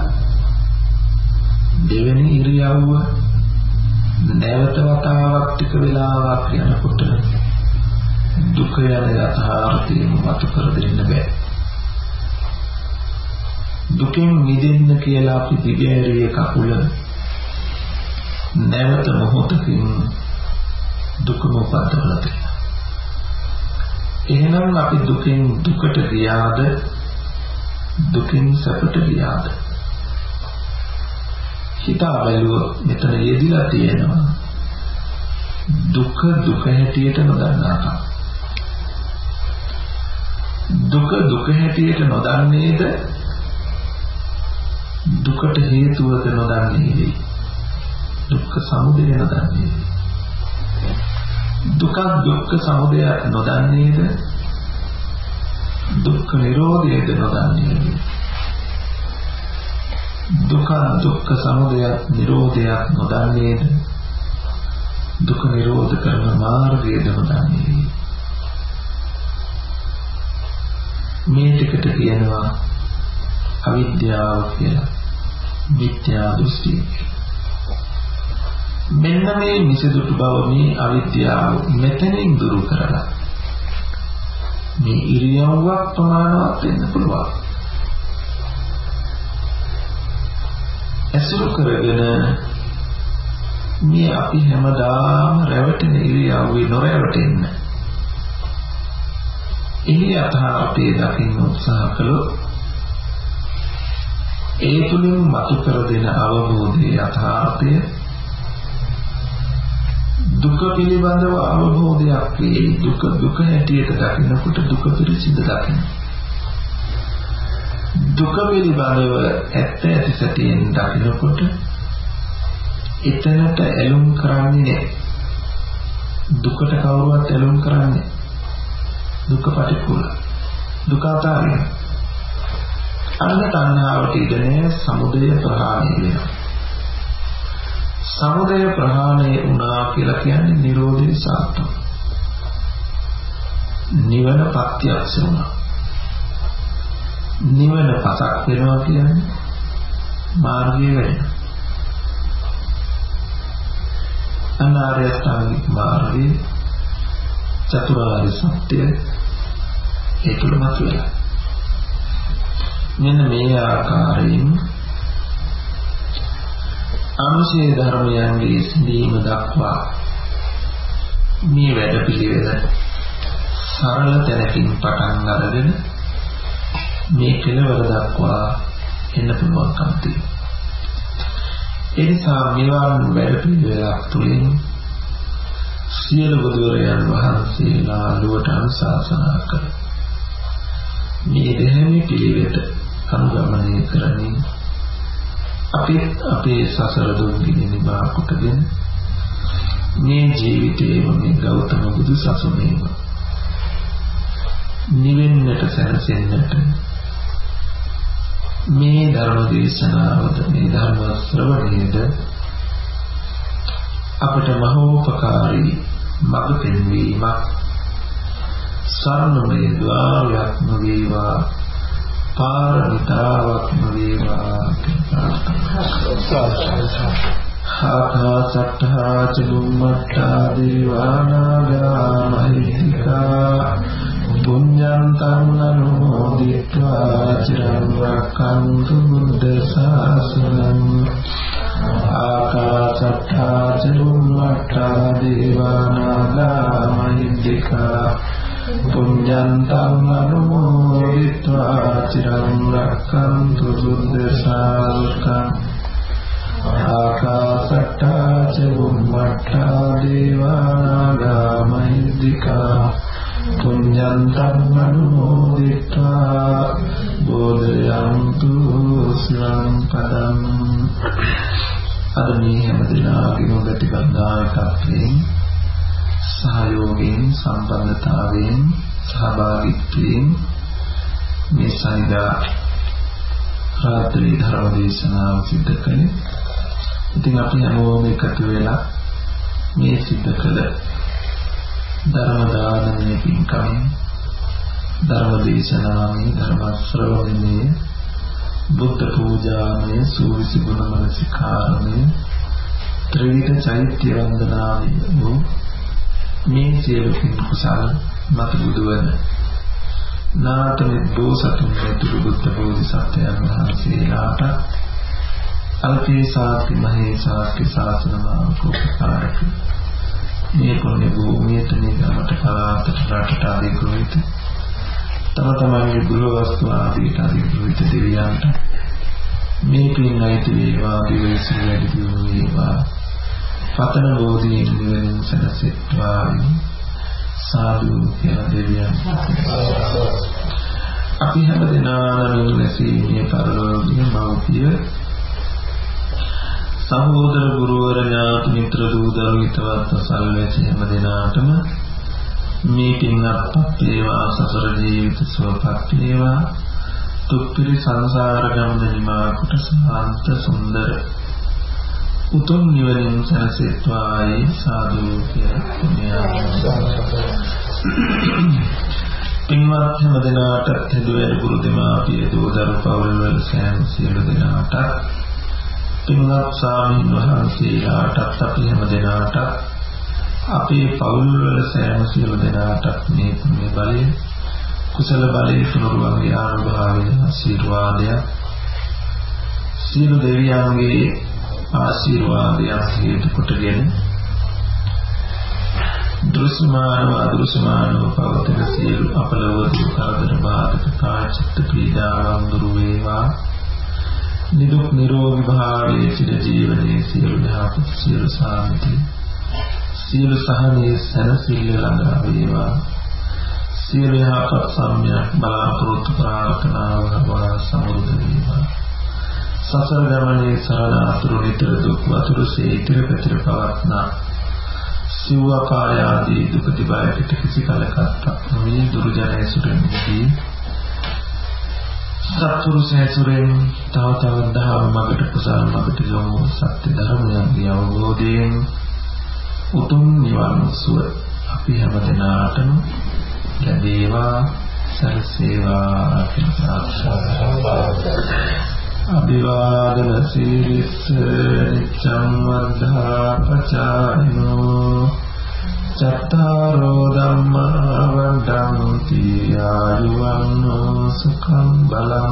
Speaker 1: දෙවෙනි ඉරියව්ව නැවත වතාවක් ටික වෙලාවක් යනකොට දුක යන යථාර්ථය මතු කර දෙන්න බෑ. දුකෙන් මිදෙන්න කියලා අපි දිගෑරියේ කකුල නැවත මොහොතකින් දුකම උපද්දවලා තියෙනවා. එහෙනම් අපි දුකෙන් දුකට ගියාද දුකින් සැපට ගියාද? හිතා බැලුවොත් මෙතන යෙදිලා තියෙනවා දුක දුක හැටියට නොදන්නාකම. දුක දුක හැටියට නොදන්නේද දුකට හේතුවද නොදන්නේ? දුක්ඛ සමුදය නොදන්නේ. දුක දුක්ඛ සමුදය නොදන්නේද දුක්ඛ නිරෝධයද නොදන්නේ? දුක දුක්ඛ සමුදය නිරෝධයත් නොදන්නේද දුක නිරෝධ කරන මාර්ගයද නොදන්නේ? මේ ටිකට කියනවා අවිද්‍යාව කියලා. මිත්‍යා දෘෂ්ටි. මෙන්න මේ මිසදුටු බව මේ අවිද්‍යාව මෙතනින් දුරු කරලා මේ ඉරියව්වක් ප්‍රමාණවත් වෙන්න පුළුවන්. ඇසුරු කරගෙන මේ අපි හැමදාම රැවටෙන ඉරියව්වේ නොරැවටෙන්න. එහි අතහාපේ දකින්න උත්සාහ කළොත් ඒ තුලින් මතු කර දෙන අවබෝධයේ යථාර්ථය දුක පිළිබඳව අවබෝධයක් වේ. දුක හැටියට දකින්නකොට දුක පිළිසිඳ දකින්න. දුක පිළිබඳව ඇත්ත ඇති සැටියෙන් දකින්නකොට එතනට ඇලුම් කරන්නේ නැහැ. දුකට කවුරුවත් ඇලුම් කරන්නේ දුක පටිකුල. දුක අතාරින්න. අන්න තණ්හාවට ඉඩ නැහැ. සමුදය ප්‍රහාණය වෙනවා. සමුදය ප්‍රහාණය වුණා කියලා කියන්නේ නිරෝධය සාර්ථක. නිවන ප්‍රත්‍යක්ෂ වුණා. නිවන පසක් වෙනවා කියන්නේ මාර්ගය වෙනවා. අනාර්ය අෂ්ටාංගික මාර්ගය චතුරාර්ය සත්‍ය ඒකලම කියලා. මෙන්න මේ ආකාරයෙන් අනුශේ ධර්මයන්ගේ සිඳීම දක්වා මේ වැඩ පිළිවෙල සරල තැනකින් පටන් අරගෙන මේ කෙලවර දක්වා එන්න පුළුවන්කම තියෙනවා. ඒ නිසා මේවන් වැඩ පිළිවෙලක් තුළින් සියලු බුදුරයන් වහන්සේලා ලොවට අනුශාසනා කළ මේ දෙහැමි පිළිවෙත අනුගමනය කරමින් අපේ සසර දුක් නිවා කොටගෙන මේ ජීවිතයේම මේ ගෞතම බුදු සසුනේම නිවෙන්නට සැනසෙන්නට මේ ධර්ම දේශනාවද මේ ධර්ම ශ්‍රවණයද අපට මහෝපකාරී මඟ පෙන්වීමක් සරණමය ද්වාරයක්ම වේවා පාරමිතාවක්ම වේවා ආකාශට්ඨා චුම්මට්ඨා දේවානාගා මහිත්‍තිකා පුඤ්ඤන්තං අනුමෝදිत्वा චිරං රක්ඛන්තු බුද්ධ ශාසනං ආකාශට්ඨා චුම්මට්ඨා දේවානාගා මහිත්‍තිකා පුඤ්ඤන්තං අනුමෝදිत्वा චිරං රක්ඛන්තු බුද්ධ ශාසනං ආකාශට්ඨා චුම්මට්ඨා දේවානාගා මහිත්‍තිකා පුඤ්ඤන්තං අනුමෝදිत्वा බෝධයන්තු සිවං පදං. අද මේ හැම දිනකම ගතිගන්නායකත්වයෙන් සහයෝගයෙන් සම්බන්ධතාවයෙන් සහභාගීත්වයෙන් මේ සයිදා රාත්‍රී ධර්ම දේශනාව සිදු කළේ. ඉතින් අපි හැමෝම එකතු වෙලා මේ සිදු කළ ධර්ම දානමය පින්කම් ධර්ම දේශනාමය ධර්ම ශ්‍රවණමය බුද්ධ පූජාමය සූවිසි ගුණ මනසිකාරමය ත්‍රිවිධ චෛත්‍ය වන්දනාමය මේ සියලු කුසල මත බුදුවන නාතමේ බෝසතුන් ඇතුළු බුද්ධ බෝධිසත්වයන් වහන්සේලාට අල්පේ සාති මහේ සාති ශාසන මාර්ගෝපකාරක මේ පුණ්‍ය භූමියට මේ ගමට පලාතට රටට අධිග්‍රහිත තම තමන්ගේ ගෘහ වස්තු ආදීට අධිග්‍රහිත දෙවියන්ට මේ පින් අයිති වේවා දිවයිසු වැඩි දියුණු වේවා පතන බෝධීන් නිවනින් සැනසෙත්වා සාදු කියලා දෙවියන් අපි හැම දිනම ලැබීමේ පරලෝකීය මෞපිය සහෝදර ගුරුවර ඥාති මිත්‍ර දූ දරු හිතවත් සල්වැසි හැම දිනාටම මේ පින්වත් වේවා සසර ජීවිත සුවපත් වේවා දුක්ඛිරි සංසාර ගමන නිමා කොට සාන්ත සුන්දර උතුම් නිවනින් සැනසෙත්වායි සාදු කියලා පින්වත් හැම දිනාටත් හදුවැල් ගුරු දෙමාපිය දෝදරු පවුල් වල සෑම සියලු දෙනාට පින්වත් ස්වාමීන් වහන්සේලාටත් අපි හැම දිනාටත් අපේ පවුල් වල සෑම සියලු දෙනාටත් මේ බලය කුසල බලයේ සුනුරුවන්ගේ ආනුභාවයෙන් ආශිර්වාදය සියලු දෙවියන්ගේ ආශිර්වාදයන් හේතු කොටගෙන දෘශ්‍යමානව අදෘශ්‍යමානව පවතින සියලු අපලව දුක් කරදර බාධක කායික පීඩාවන් දුරු වේවා නිදුක් නිරෝගී භාවයේ සිට ජීවනයේ සියලු දහපත් සියලු සාන්ති සියලු සහනයේ සැනසෙල්ල ළඟා වේවා සියලු යහපත් සම්‍යක් බලාපොරොත්තු ප්‍රාර්ථනාව වඩා සමෘද්ධ වේවා සසර ගමනේ සරණ අතුරු නිතර දුක් වතුරුසේ ඉතිර පැතිර පවත්නා සිව් අපාය ආදී දුක දිබයට කිසි කලකට නොවි දුර්ජනයේ සුරෙන්දී සත්පුරුෂයන් තව තවත් දහම් මගට කුසල මගට යොමු සත්‍ය ධර්මයන්ගේ අවබෝධයෙන් උතුම් නිවන් සුව අපි හැම දිනාටම ලැබේවා සරසේවා අභිවාදන සීලිස්ස නිච්ඡං වද්ධා පචායිනෝ චත්තාරෝ ධම්මා වඩ්ඩಂತಿ ආයුවන්නෝ සුඛං බලං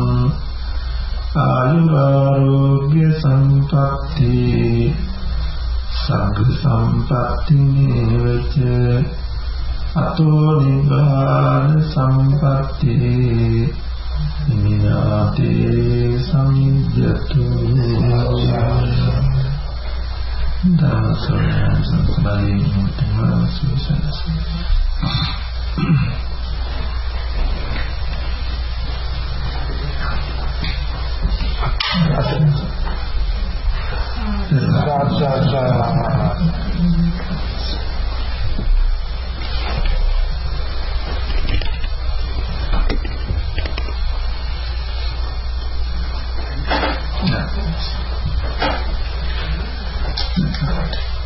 Speaker 1: ආයුරෝග්‍ය සම්පatti සග්ග සම්පatti නේවච අතෝ නිබ්බාන සම්පatti මිනාතේ සමිජ්ජතු ධම්මසරණ සම්බලී මුත්තමසුසනස Thank you.